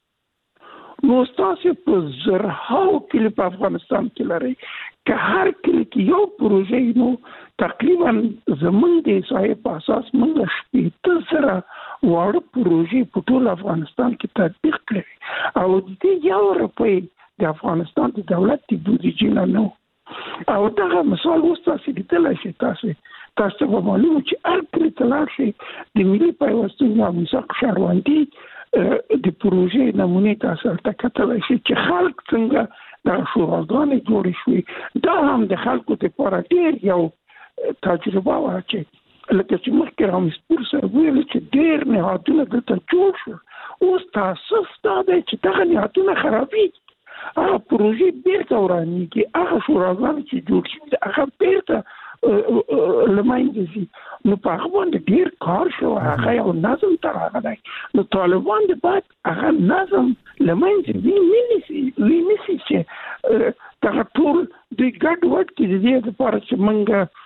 نو تاسو په زرهاو کلي په افغانستان کې لرئ، که هر کلي کې یو پروژه نو تقریبا زموږ د احصایې په اساس موږ 80,000 واړه پروژې په ټول افغانستان کې تطبیق کړې او د یو روپۍ د افغانستان د دولت د بودیجې نه نو. او دغه مثال اوس تاسو لیدلی شئ. تاسو به معلومه چې هر کلي ته لاړ شئ د ملي پیوستون یا میثاق شهروندي د پروژې نمونې تاسو ته کتلی شئ چې خلک څنګه د شوراګانې جوړې شوې. دا هم د خلکو دپاره ډېر یو تجربه وه چې لکه چې مخکې رامسپور صاحب ویل چې ډېر نهادونه دلته جوړ شول. اوس تاسف دا دی چې دغه نهادونه خرابېږي، هغه پروژې بیرته ورانېږي، هغه شوراګانې چې جوړ شوي دي هغه بیرته له منځه ځي. نو په هغه باندې ډېر کار شوی، هغه یو نظم ته راغلی. نو طالبان د باید هغه نظم له منځه ونیسي چې دغه ټول دوی ګډ وډ کړي د دې لپاره چې موږ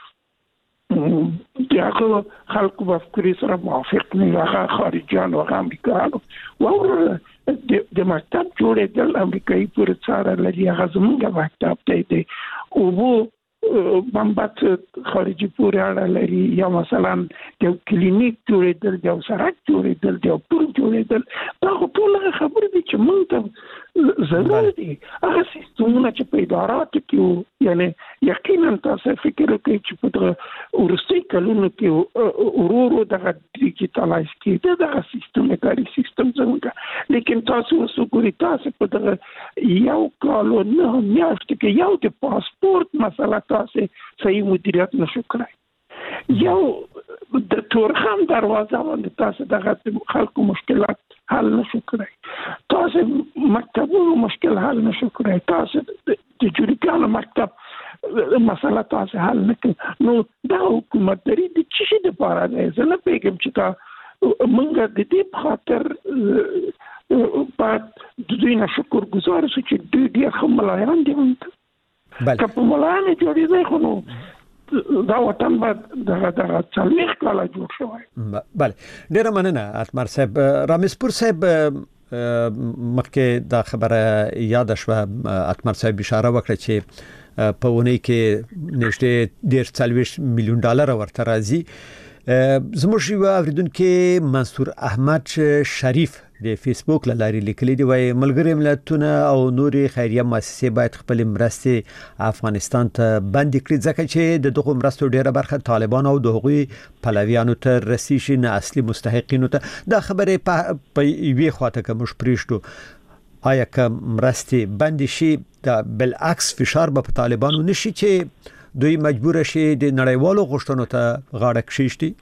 د هغه خلکو مفکورې سره موافق نه یو، هغه خارجیانو هغه امریکایانو واوره د مکتب جوړېدل امریکایي پورې څاره لري، هغه زموږ مکتب دی د اوبو بمبات خارجي پورې اړه لري، یا مثلا یو کلینیک جوړېدل، یو سړک جوړېدل، یو پل جوړېدل. دا خو ټول هغه خبرې دي چې موږ ته ضروري دي هغه سیستمونه چې په اداراتو کې یعنی یقینا تاسو فکر کوئ چې په دغه ورستي کلونو کې ورورو دغه ډیجیټالایز کېده دغه سیستم کاری سیستم څنګه لیکن تاسو وسوګوري تاسو په دغه یو کالو نه میاشتې کې یو د پاسپورت مسله تاسو صحیح مدیریت نشو کړای یو د تورخم دروازه باندې تاسو دغه خلکو مشکلات حل نشو کړای تاسو مکتبونو مشکل حل نشو کړای تاسو د جوړکانو مکتب مسله تاسو حل نکړ نو دا حکومتداري د چی د پاره نه زنه پیګم چې تا مونږ د دې خاطر په دوی نه شکر گزار شو چې دوی ډیر خملایان دي بله که په ملایان جوړې خو نو دا وطن باید دغه څلوېښت کاله جوړ شوی بله ډیره مننه اتمر صاحب رامسپور صاحب مخکې دا خبره یاد شوه اتمر صاحب اشاره وکړه چې په ونی کې نږدې 40 میلیون ډالر ورته راځي زموږ یو اوریدونکو منصور احمد شریف د فیسبوک لاري لیکلي دی وای ملګری ملتونه او نورې خیریه مؤسسې باید خپل مرستې افغانستان ته بند کړي ځکه چې دغه مرستو ډیره برخه طالبان او د هغوی پلویانو ته رسیږي نه اصلي مستحقینو ته دا خبره په یوې خواته کوم پریشتو آیا که مرستې بند شي دا بالعکس فشار به په طالبانو نشي چې دوی مجبور شي د نړیوالو غوښتنو ته غاړه کښیږدي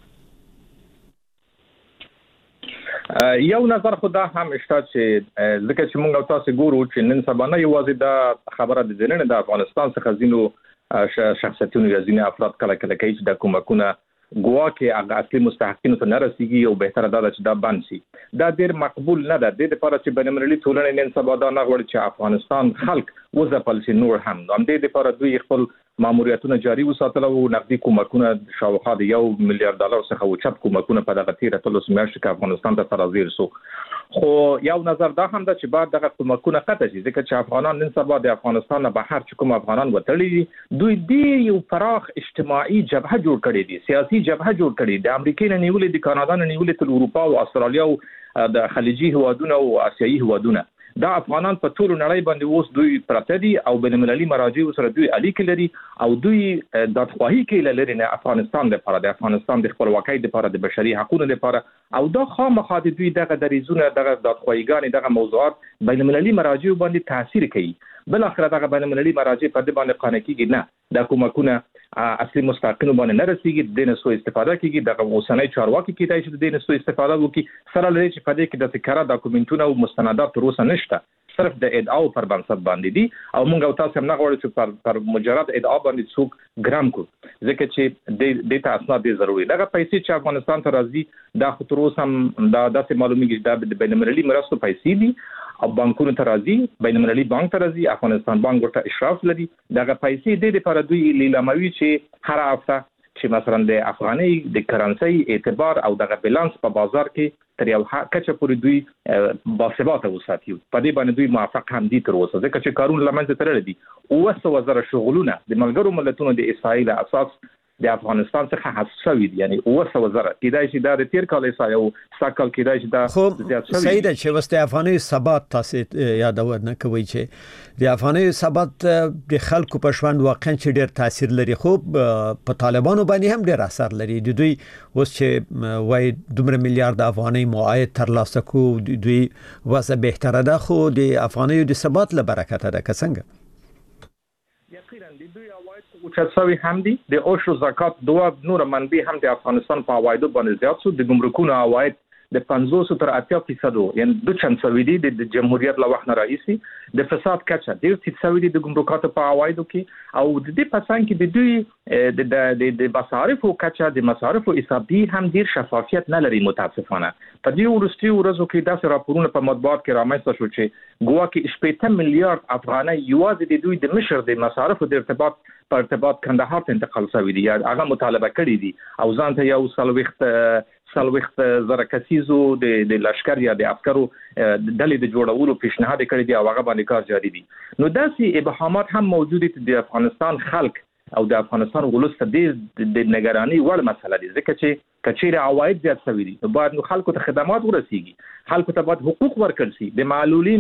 یو نظر خدا هم شته چې ځکه چې موږ تاسو ګورو چې نن سبا نه یوازې دا خبره د ځینې د افغانستان څخه ځینو شخصیتونو یا ځینې افراد کله کوي چې د کومکونه ګواکې هغه اصلي مستحقینو ته نه رسیږي او بهتره ده چې دا بند شي دا ډیر مقبول نه ده د لپاره چې بین‌المللي ټولنې نن سبا دا نه غواړي چې افغانستان خلک وځپل شي نور هم هم د لپاره دوی خپل ماموریتونه جاری وساتل او نقدي کومکونه شاوخوا د $1 میلیارډ څخه وچت کومکونه په دغه تیر ټولو میاشتو کې افغانستان ته ترازیر سو خو یو نظر دا هم ده چې بعد دغه کومکونه قطع شي ځکه چې افغانان نن سبا د افغانستان نه بهر چې کوم افغانان وتړي دوی د یو فراخ اجتماعي جبهه جوړ کړي دي سیاسي جبهه جوړ کړي د امریکا نه نیولې د کاناډا نه نیولې تر اروپا او استرالیا او د خلیجي هوادونو او آسیایي هوادونو دا افغانان په ټول نړۍ باندې اوس دوی پراته دي او بین‌المللي مراجع سره دوی اړیکې لري او دوی د خواهی کې لري نه افغانستان لپاره د افغانستان د خپلواکۍ لپاره د بشري حقوقو لپاره او دا خامخا د دوی دغه دریزونه دغه د خواهیګان دغه موضوعات بین‌المللي مراجع باندې تاثیر کوي بل اخر دغه بین‌المللي مراجع په دې باندې قانع کیږي نه د کومکونه اصلي مستحقینو باندې نه رسیږي د نسو استفاده کیږي دغه اوسنۍ چارواکي کیدای شي د نسو استفاده وکړي سره لري چې په دې کې د فکره ډاکومنټونه او مستندات تر اوسه نشته صرف د ادعا پر بنسټ باندې دي او موږ او تاسو هم نه غواړو چې پر مجرد ادعا باندې څوک ګرام کو ځکه چې د تاسو نه ضروري دغه پیسې چې افغانستان ته راځي دا خو تر اوسه هم دا داسې معلومیږي چې د بین‌المللي مرستو پیسې دي او بانکونو ته راځي بین‌المللي بانک ته راځي افغانستان بانک ورته اشراف لري دغه پیسې د لپاره دوی لیلاموي چې هر هفته چې مثلا د افغاني د کرنسي اعتبار او دغه بیلانس په بازار کې تر یو کچه پورې دوی باثباته وساتي په دې باندې دوی موافق هم دي تر اوسه ځکه چې کارون لمنځه تللی دي او وزاره شغلونه د ملګرو ملتونو د اسرائیل اساس د افغانستان څخه حذف شوی دي یعنی او وزاره کیدای شي دا د تیر کال اسرائیل او ساکل کیدای شي دا زیات شوی سید چې واست افغاني ثبات تاسو یادونه نه کوي چې د افغاني ثبات د خلکو په شوند واقعا چې ډیر تاثیر لري خو په طالبانو باندې هم ډیر اثر لري دوی اوس چې وای 2 میلیارډ افغاني معاهد ترلاسه کو دوی واسه بهتره ده خو د افغاني د ثبات له برکت ده څنګه اوچت شوی هم دي د عشر زکات دوه نور منبع هم د افغانستان په عوایدو باندې زیات شو د ګمرکونو عواید د 50 تر 80% یعنی د چند شوی دي د جمهوریت له وخت نه رئیسي د فساد کچه ډیر ټیټ شوی دي د ګمرکاتو په عوایدو کې او د دې پسان کې د دوی د مصارفو کچه د مصارفو حسابي هم ډیر شفافیت نه لري متاسفانه په دې ورستي ورځو کې داسې راپورونه په مطبوعات کې رامنځته شو چې ګواکې 80 میلیارډ افغانۍ یوازې د دوی د مشر د مصارفو د ارتباط کندهار ته انتقال شوی دي یا هغه مطالبه کړی دي او ځان ته یو سلوخت زره کسیزو د لشکر یا د عسکرو ډلې د جوړولو پیشنهاد کړی دی او هغه باندې کار جاری دي نو داسې ابهامات هم موجود دي د افغانستان خلک او د افغانستان ولس ته د نگرانی وړ مسله دي ځکه چې کچېره عواید زیات شوی دي نو باید خلکو ته خدمات ورسیږي خلکو ته باید حقوق ورکړل شي د معلولینو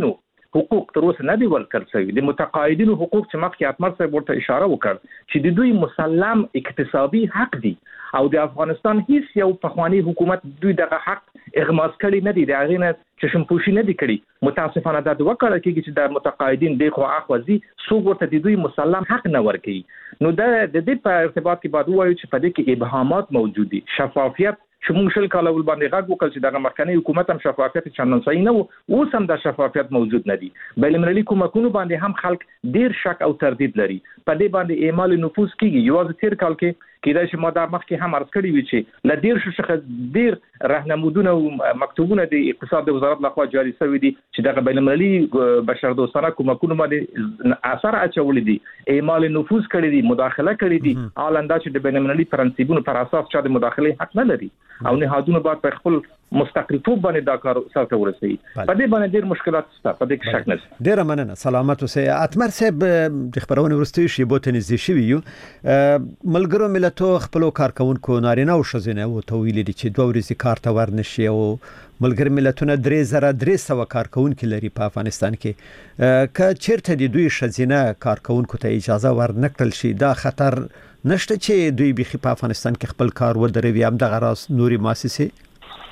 حقوق تر اوسه نه دی ورکړل شوی. د متقاعدینو حقوق چې مخکې اتمر صاحب ورته اشاره وکړ چې د دوی مسلم اقتصادي حق دی او د افغانستان هیڅ یو پخوانی حکومت دوی دغه حق اغماس کړی نه دی، د هغې نه چشمپوشي نه دی کړی. متاسفانه دا وکړه کېږي چې د متقاعدین د خو اخوځي څوک ورته د دوی مسلم حق نه ورکوي. نو د دې په ارتباط کې باید ووایو چې په دې کې ابهامات موجود دي. شفافیت چې موږ شل کاله ول باندې غږ وکړ چې دغه مخکنی حکومت هم شفافیت چندان صحیح نه وو، اوس هم د شفافیت موجود نه دی. بین‌المللي کومکونو باندې هم خلک ډیر شک او تردید لري. په دې باندې اعمال نفوذ کیږي. یوازې تیر کال کې کېدای شي ما دا مخکې هم عرض کړی وي چې ل ډیر څخه ډیر راهنمودونه او مکتوبونه د اقتصاد وزارت لخوا جاري شوي دي چې دغه بین‌المللي بشردوستانه کومکونو باندې اثر اچولې دي، اعمال نفوذ کړی دي، مداخله کړی دي. حالاندا چې د بین‌المللي پرنسپونو پر اساس چې د مداخله حق نه لري او نهادونه باید په خپل مستقلیتوب باندې دا کار سره ورسوي. په دې باندې ډیر مشکلات شته، په دې کې شک نشته. ډیر مننه. سلامات اوسئ. اتمر صاحب د خبرونه ورستوي شی بوت نږدې شوی یو ملګرو ملتونو خپل کارکونکو نارینه او ښځینه او تویل دي چې 2 ورځې کار ته ورنشي او ملګر ملتونه 3300 کارکونکو لري په افغانستان کې. که چیرته د دوی ښځینه کارکونکو ته اجازه ورنکړل شي دا خطر نشته چې دوی بخي په افغانستان کې خپل کار ودروي هم د غراس نوري مؤسسه؟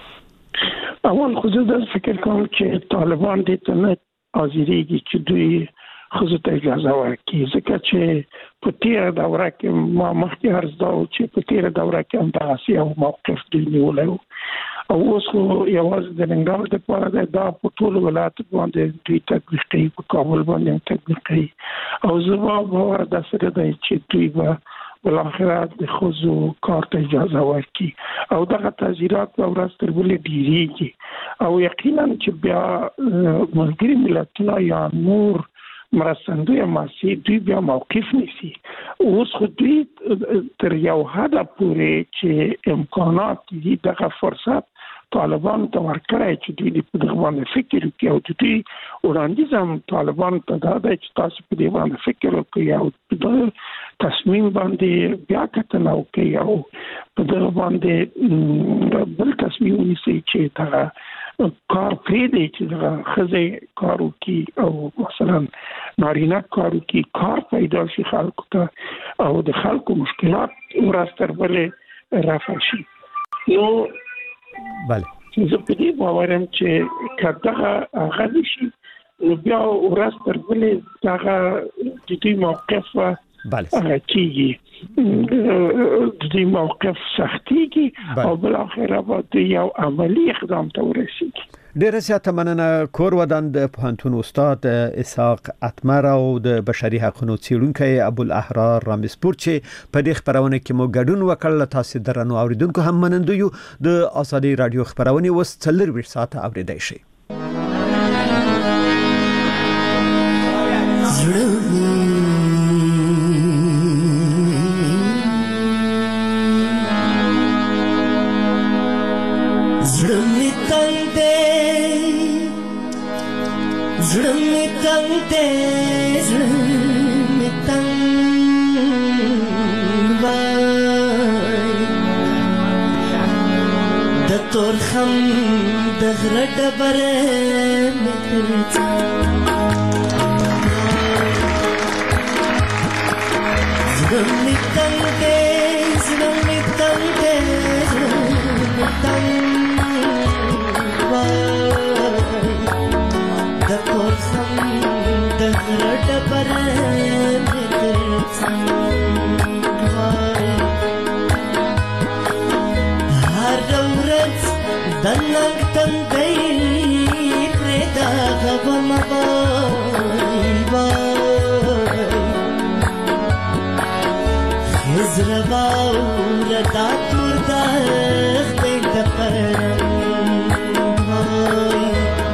اول خو زه فکر کوم چې طالبان دې ته نه حاضرېږي چې دوی خو ته اجازه ورکړي، ځکه چې په تیره دوره کې ما مخکې عرض دا چې په تیره دوره کې هم دغسې یو موقف دوی نیولی و او اوس خو یوازې د ننګرهار دپاره دی، دا په ټولو ولایاتو باندې دوی تطبیق کوي، په کابل باندې هم تطبیق کوي. او زما باور داسې دی چې دوی به بالاخره د ښځو کار ته اجازه ورکړي او دغه تعزیرات به ورځ تر بلې ډېرېږي او یقینا چې بیا ملګري ملتونه یا نور مرستندویه مؤسسې دوی بیا موقف نیسي. اوس خو دوی تر یو حده پورې چې امکانات دي دغه فرصت طالبانو ته ورکړی چې دوی په دغه باندې فکر وکړي او د دوی وړاندیز هم طالبانو ته دا دی چې تاسو په دې باندې فکر وکړئ او په دغه تصمیم باندې بیا کتنه وکړئ او په دغه باندې بل تصمیم ونیسئ چې دغه کار پرېږدي چې دغه ښځې کار وکړي او مثلا نارینه کار وکړي، کار پیدا شي خلکو ته او د خلکو مشکلات ورځ تر بلې رفع شي. نو بله زه په دې باور یم چې که دغه هغه نشي نو بیا ورځ تر بلې دغه د دوی موقف کېږي، د دوی موقف سختېږي او بالاخره به دوی یو عملي اقدام ته ورسېږي. ډیره زیاته مننه. کور ودان د پوهنتون استاد اسحاق اتمر او د بشري حقوقو څیړونکی ابوالاحرار رامسپور چې په دې خبرونه کې مو ګډون وکړ. تاسو درنو اوریدونکو هم منندو یو د ازادي رادیو خبرونه وس 24 ساعت اوریدای شي. تورخم د غره ډبره مترڅ زړه تنګ دې زړه تنګ دې تنګ د تورخم د غره ډبره مترڅ دنګ تندې پردا غوم وای خزر باور دا تور دا د پرنګ وای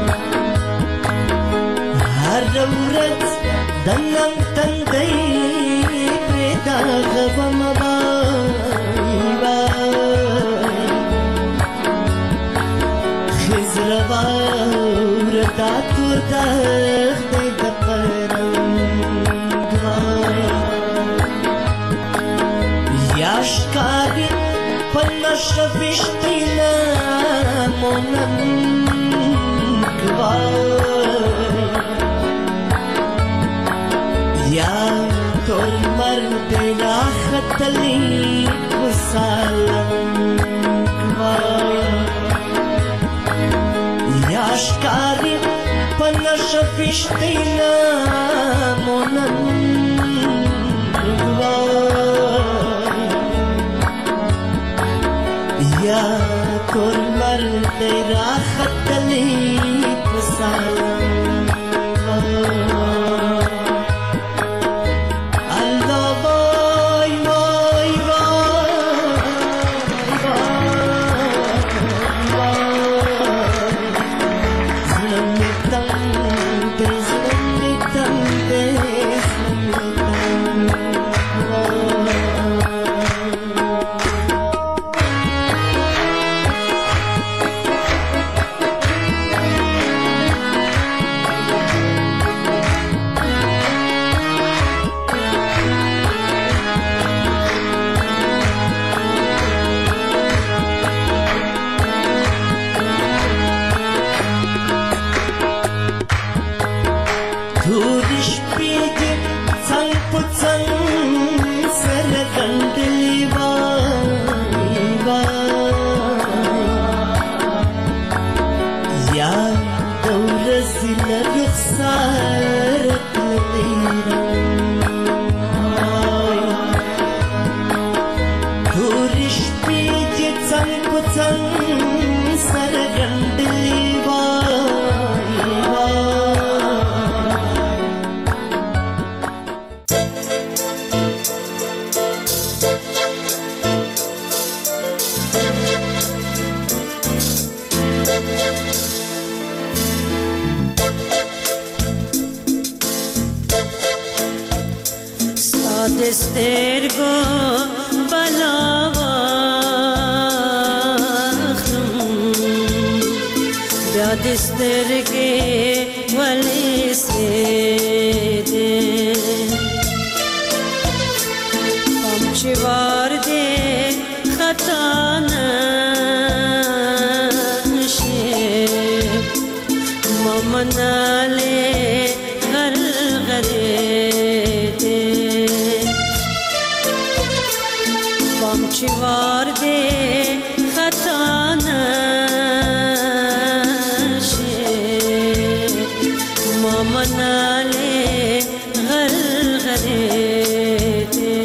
هر ورځ دنګ تندې پردا غوم زرباور دا تور دخته د پرنګ یاشکاری پنشفشتینا مونم کوای ختلی وسالم یاشکاری پنش پشتینا مونن یا کورمر تیرا ختلی وسالم سترګو بلاواخم بیا د سترګې ولې سېدې پم چې وار دې خطا نشي ممناله غرغرې چوار دے خطا نشے ممنالے غرغرے دے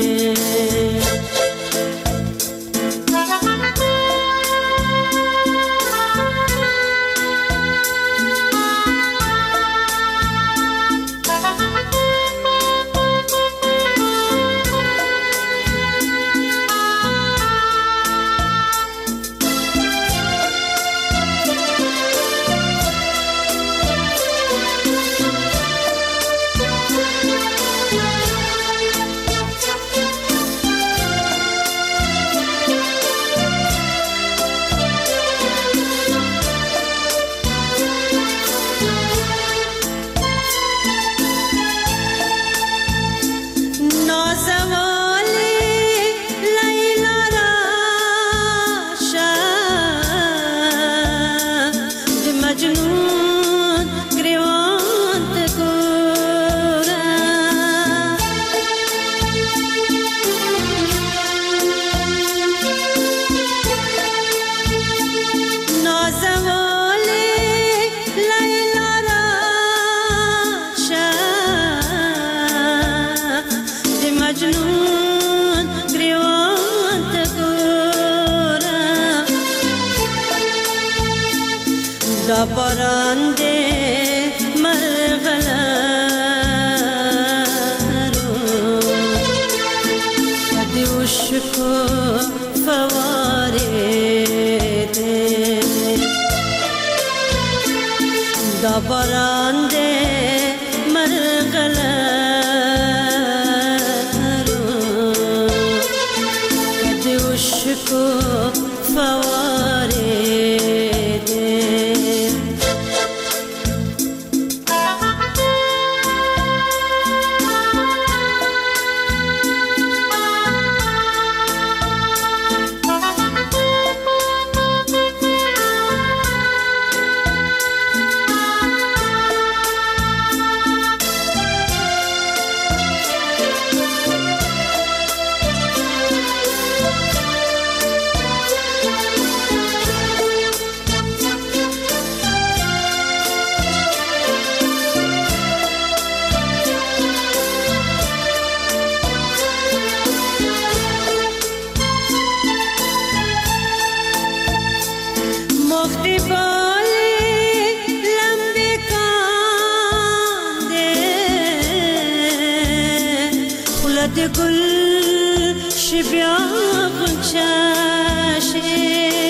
پرنده مرغلارو دیوشکو فواره ده دا پرنده مرغلارو دیوشکو فواره د ګل شبیا غنچا شه